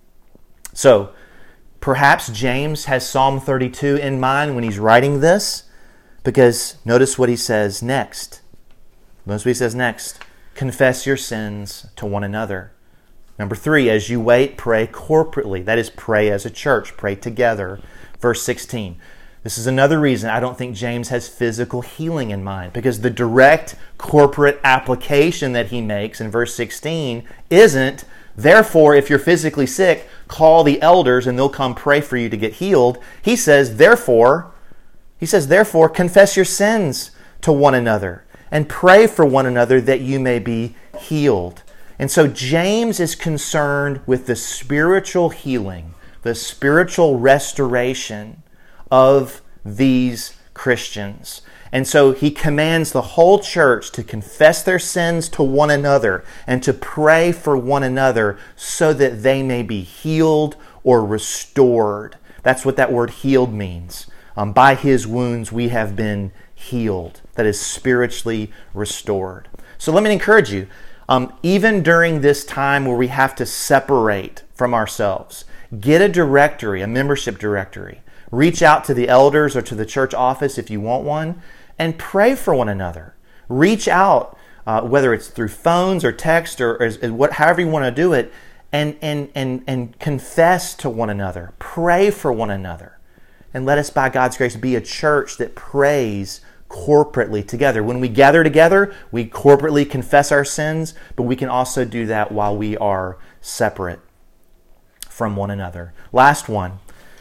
So, perhaps James has Psalm 32 in mind when he's writing this, because notice what he says next. Notice what he says next. Confess your sins to one another. Number 3, as you wait, pray corporately. That is, pray as a church. Pray together. Verse 16. This is another reason I don't think James has physical healing in mind, because the direct corporate application that he makes in verse 16 isn't, therefore, if you're physically sick, call the elders and they'll come pray for you to get healed. He says, therefore, confess your sins to one another and pray for one another that you may be healed. And so James is concerned with the spiritual healing, the spiritual restoration of these Christians. And so he commands the whole church to confess their sins to one another and to pray for one another so that they may be healed or restored. That's what that word healed means. By his wounds we have been healed. That is spiritually restored. So let me encourage you, even during this time where we have to separate from ourselves, get a directory, a membership directory. Reach out to the elders or to the church office if you want one, and pray for one another. Reach out, whether it's through phones or text or however you want to do it, and confess to one another. Pray for one another. And let us, by God's grace, be a church that prays corporately together. When we gather together, we corporately confess our sins, but we can also do that while we are separate from one another. Last one.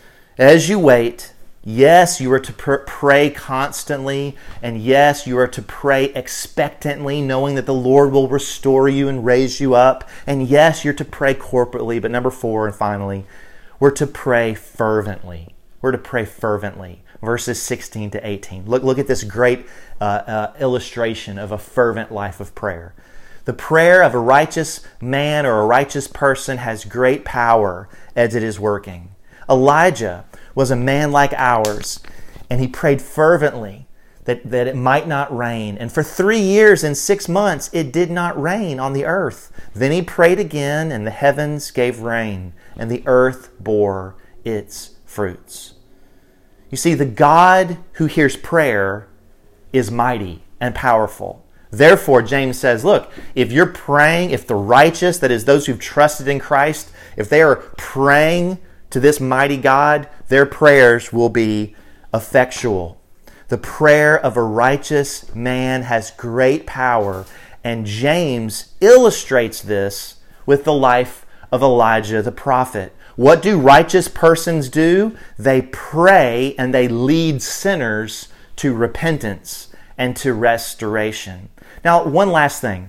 As you wait, yes, you are to pray constantly, and yes, you are to pray expectantly, knowing that the Lord will restore you and raise you up. And yes, you're to pray corporately. But number 4, and finally, we're to pray fervently. We're to pray fervently. Verses 16 to 18. Look at this great illustration of a fervent life of prayer. The prayer of a righteous man or a righteous person has great power as it is working. Elijah was a man like ours, and he prayed fervently that it might not rain. And for 3 years and 6 months, it did not rain on the earth. Then he prayed again, and the heavens gave rain, and the earth bore its fruits. You see, the God who hears prayer is mighty and powerful. Therefore, James says, look, if you're praying, if the righteous, that is those who've trusted in Christ, if they are praying to this mighty God, their prayers will be effectual. The prayer of a righteous man has great power, and James illustrates this with the life of Elijah the prophet. What do righteous persons do? They pray and they lead sinners to repentance and to restoration. Now, one last thing.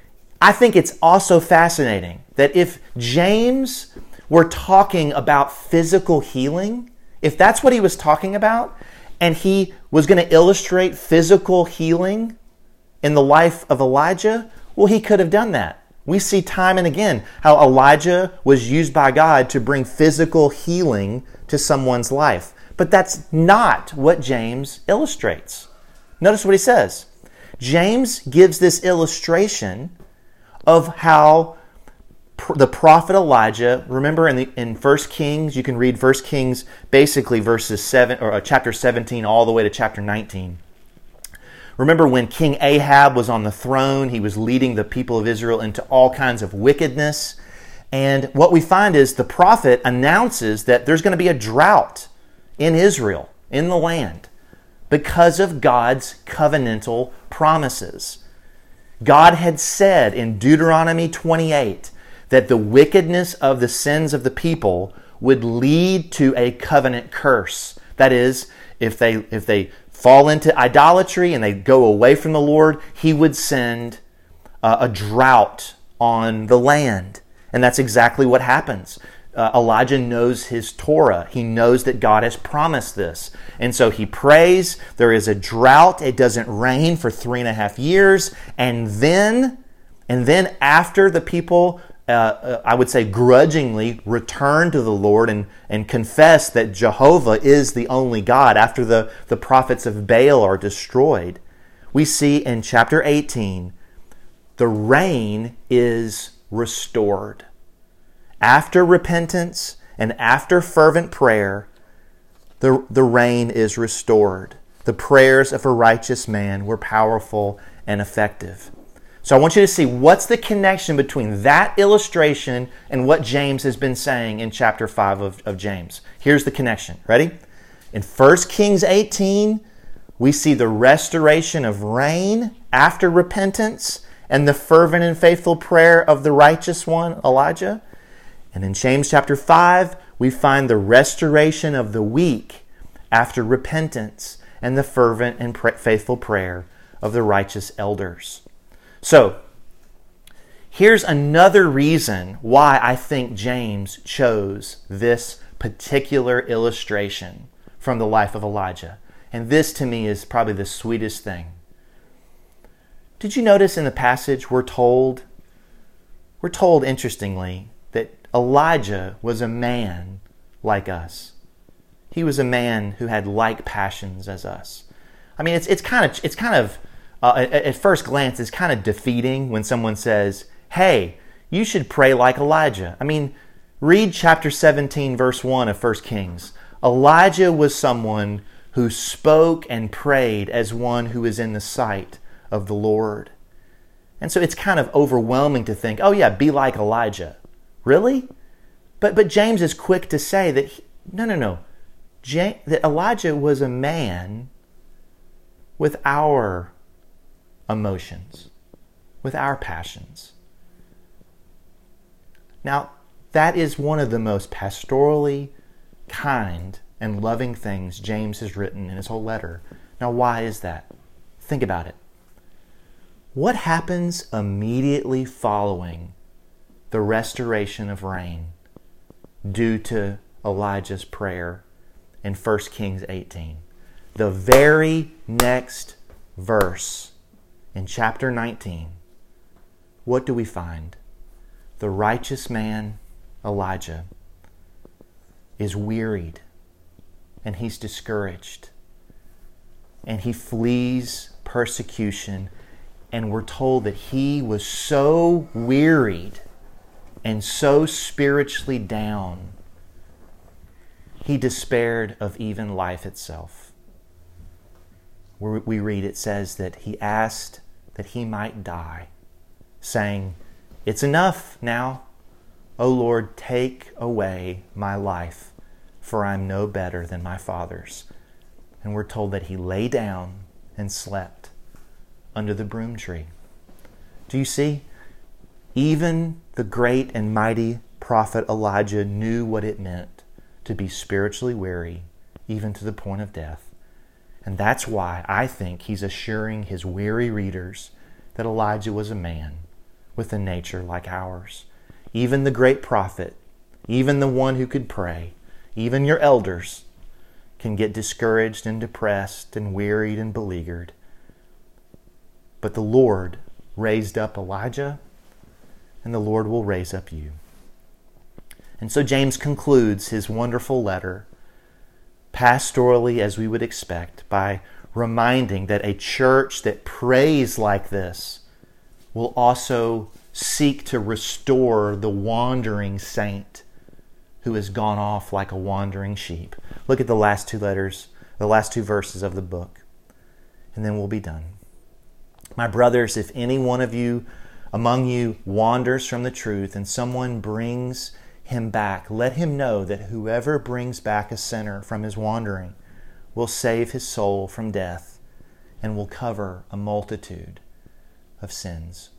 I think it's also fascinating that if James were talking about physical healing, if that's what he was talking about, and he was going to illustrate physical healing in the life of Elijah, well, he could have done that. We see time and again how Elijah was used by God to bring physical healing to someone's life. But that's not what James illustrates. Notice what he says. James gives this illustration of how the prophet Elijah, remember in 1 Kings, you can read 1 Kings basically verses 7 or chapter 17 all the way to chapter 19. Remember when King Ahab was on the throne, he was leading the people of Israel into all kinds of wickedness. And what we find is the prophet announces that there's going to be a drought in Israel, in the land, because of God's covenantal promises. God had said in Deuteronomy 28 that the wickedness of the sins of the people would lead to a covenant curse. That is, if they fall into idolatry and they go away from the Lord, He would send a drought on the land. And that's exactly what happens. Elijah knows his Torah. He knows that God has promised this. And so he prays. There is a drought. It doesn't rain for 3.5 years. And then after the people, I would say grudgingly, return to the Lord and confess that Jehovah is the only God, after the prophets of Baal are destroyed, we see in chapter 18, the rain is restored. After repentance and after fervent prayer, the rain is restored. The prayers of a righteous man were powerful and effective. So I want you to see what's the connection between that illustration and what James has been saying in chapter 5 of James. Here's the connection. Ready? In 1 Kings 18, we see the restoration of rain after repentance and the fervent and faithful prayer of the righteous one, Elijah. And in James chapter 5, we find the restoration of the weak after repentance and the fervent and faithful prayer of the righteous elders. So, here's another reason why I think James chose this particular illustration from the life of Elijah. And this to me is probably the sweetest thing. Did you notice in the passage we're told interestingly that Elijah was a man like us. He was a man who had like passions as us. I mean, it's kind of at first glance, it's kind of defeating when someone says, "Hey, you should pray like Elijah." I mean, read chapter 17, verse 1 of 1 Kings. Elijah was someone who spoke and prayed as one who is in the sight of the Lord. And so it's kind of overwhelming to think, oh yeah, be like Elijah. Really? But James is quick to say that, no. That Elijah was a man with our emotions, with our passions. Now, that is one of the most pastorally kind and loving things James has written in his whole letter. Now, why is that? Think about it. What happens immediately following the restoration of rain due to Elijah's prayer in 1 Kings 18? The very next verse in chapter 19, what do we find? The righteous man, Elijah, is wearied and he's discouraged and he flees persecution, and we're told that he was so wearied and so spiritually down, he despaired of even life itself. We read, it says that he asked that he might die, saying, "It's enough now. O Lord, take away my life, for I'm no better than my fathers." And we're told that he lay down and slept under the broom tree. Do you see? Even the great and mighty prophet Elijah knew what it meant to be spiritually weary, even to the point of death. And that's why I think he's assuring his weary readers that Elijah was a man with a nature like ours. Even the great prophet, even the one who could pray, even your elders can get discouraged and depressed and wearied and beleaguered. But the Lord raised up Elijah, and the Lord will raise up you. And so James concludes his wonderful letter, pastorally as we would expect, by reminding that a church that prays like this will also seek to restore the wandering saint who has gone off like a wandering sheep. Look at the last two verses of the book, and then we'll be done. My brothers, if any one of you among you wanders from the truth and someone brings him back, let him know that whoever brings back a sinner from his wandering will save his soul from death and will cover a multitude of sins.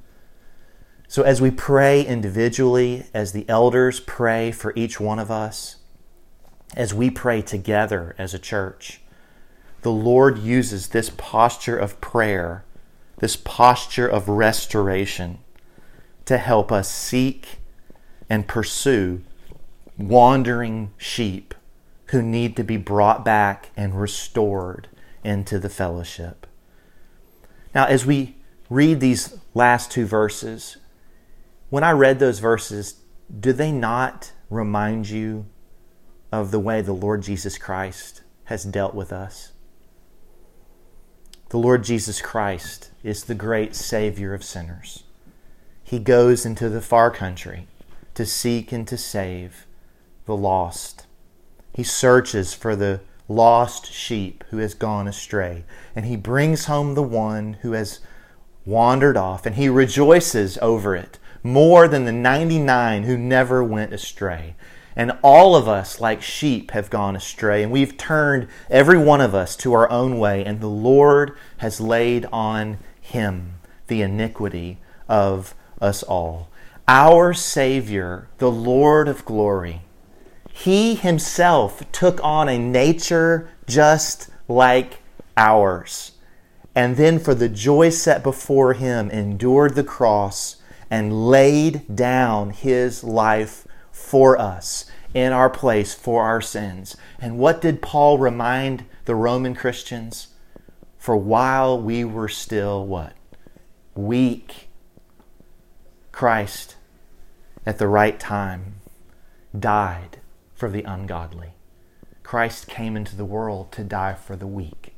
So as we pray individually, as the elders pray for each one of us, as we pray together as a church, the Lord uses this posture of prayer, this posture of restoration, to help us seek and pursue wandering sheep who need to be brought back and restored into the fellowship. Now, as we read these last two verses, when I read those verses, do they not remind you of the way the Lord Jesus Christ has dealt with us? The Lord Jesus Christ is the great Savior of sinners. He goes into the far country to seek and to save the lost. He searches for the lost sheep who has gone astray, and he brings home the one who has wandered off, and he rejoices over it more than the 99 who never went astray. And all of us, like sheep, have gone astray. And we've turned, every one of us, to our own way. And the Lord has laid on him the iniquity of us all. Our Savior, the Lord of glory, he himself took on a nature just like ours. And then for the joy set before him, endured the cross and laid down his life for us in our place for our sins. And what did Paul remind the Roman Christians? For while we were still what? Weak, Christ at the right time died for the ungodly. Christ came into the world to die for the weak.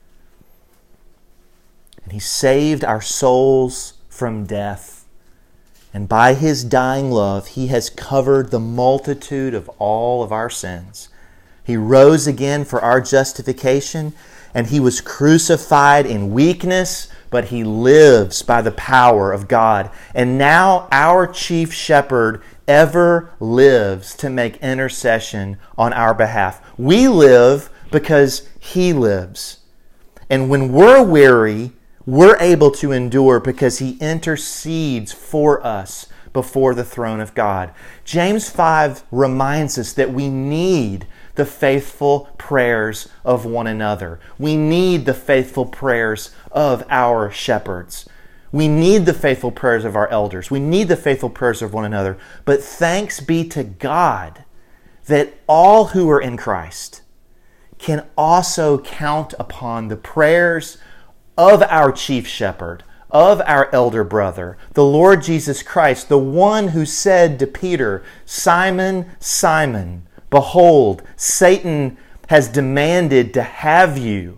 And he saved our souls from death. And by his dying love, he has covered the multitude of all of our sins. He rose again for our justification, and he was crucified in weakness, but he lives by the power of God. And now our chief shepherd ever lives to make intercession on our behalf. We live because he lives. And when we're weary, we're able to endure because he intercedes for us before the throne of God. James 5 reminds us that we need the faithful prayers of one another. We need the faithful prayers of our shepherds. We need the faithful prayers of our elders. We need the faithful prayers of one another. But thanks be to God that all who are in Christ can also count upon the prayers of our chief shepherd, of our elder brother, the Lord Jesus Christ, the one who said to Peter, Simon, Simon, behold, Satan has demanded to have you,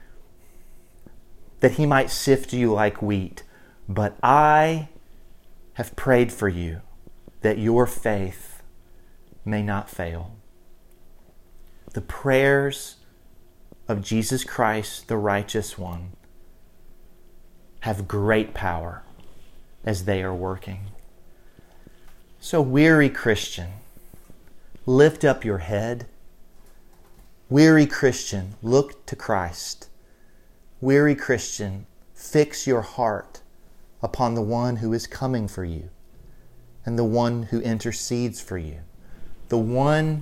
that he might sift you like wheat. But I have prayed for you, that your faith may not fail. The prayers of Jesus Christ, the righteous one, have great power as they are working. So, weary Christian, lift up your head. Weary Christian, look to Christ. Weary Christian, fix your heart upon the one who is coming for you and the one who intercedes for you, the one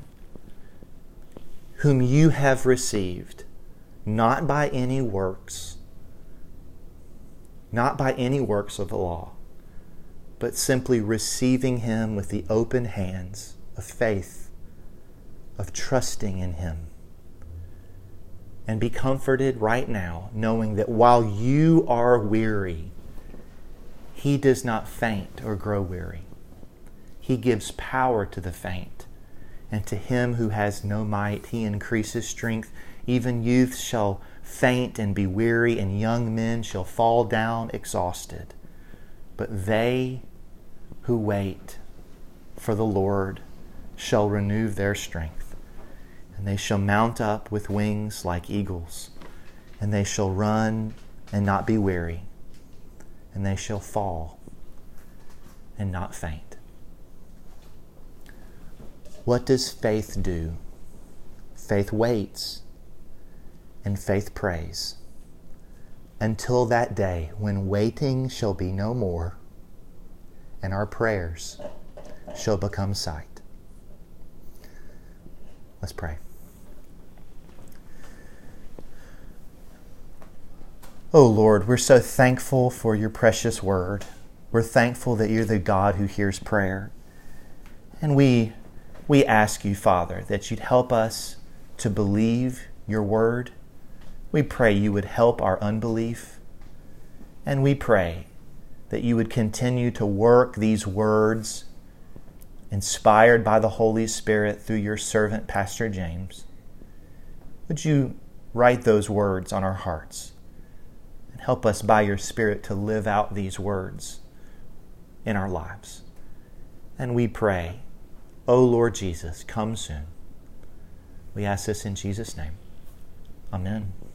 whom you have received, not by any works, not by any works of the law, but simply receiving him with the open hands of faith, of trusting in him. And be comforted right now, knowing that while you are weary, he does not faint or grow weary. He gives power to the faint, and to him who has no might, he increases strength. Even youth shall faint and be weary, and young men shall fall down exhausted. But they who wait for the Lord shall renew their strength, and they shall mount up with wings like eagles, and they shall run and not be weary, and they shall fall and not faint. What does faith do? Faith waits. And faith prays until that day when waiting shall be no more and our prayers shall become sight. Let's pray. Oh Lord, we're so thankful for your precious word. We're thankful that you're the God who hears prayer. And we ask you, Father, that you'd help us to believe your word. We pray you would help our unbelief. And we pray that you would continue to work these words inspired by the Holy Spirit through your servant, Pastor James. Would you write those words on our hearts and help us by your Spirit to live out these words in our lives. And we pray, O Lord Jesus, come soon. We ask this in Jesus' name. Amen.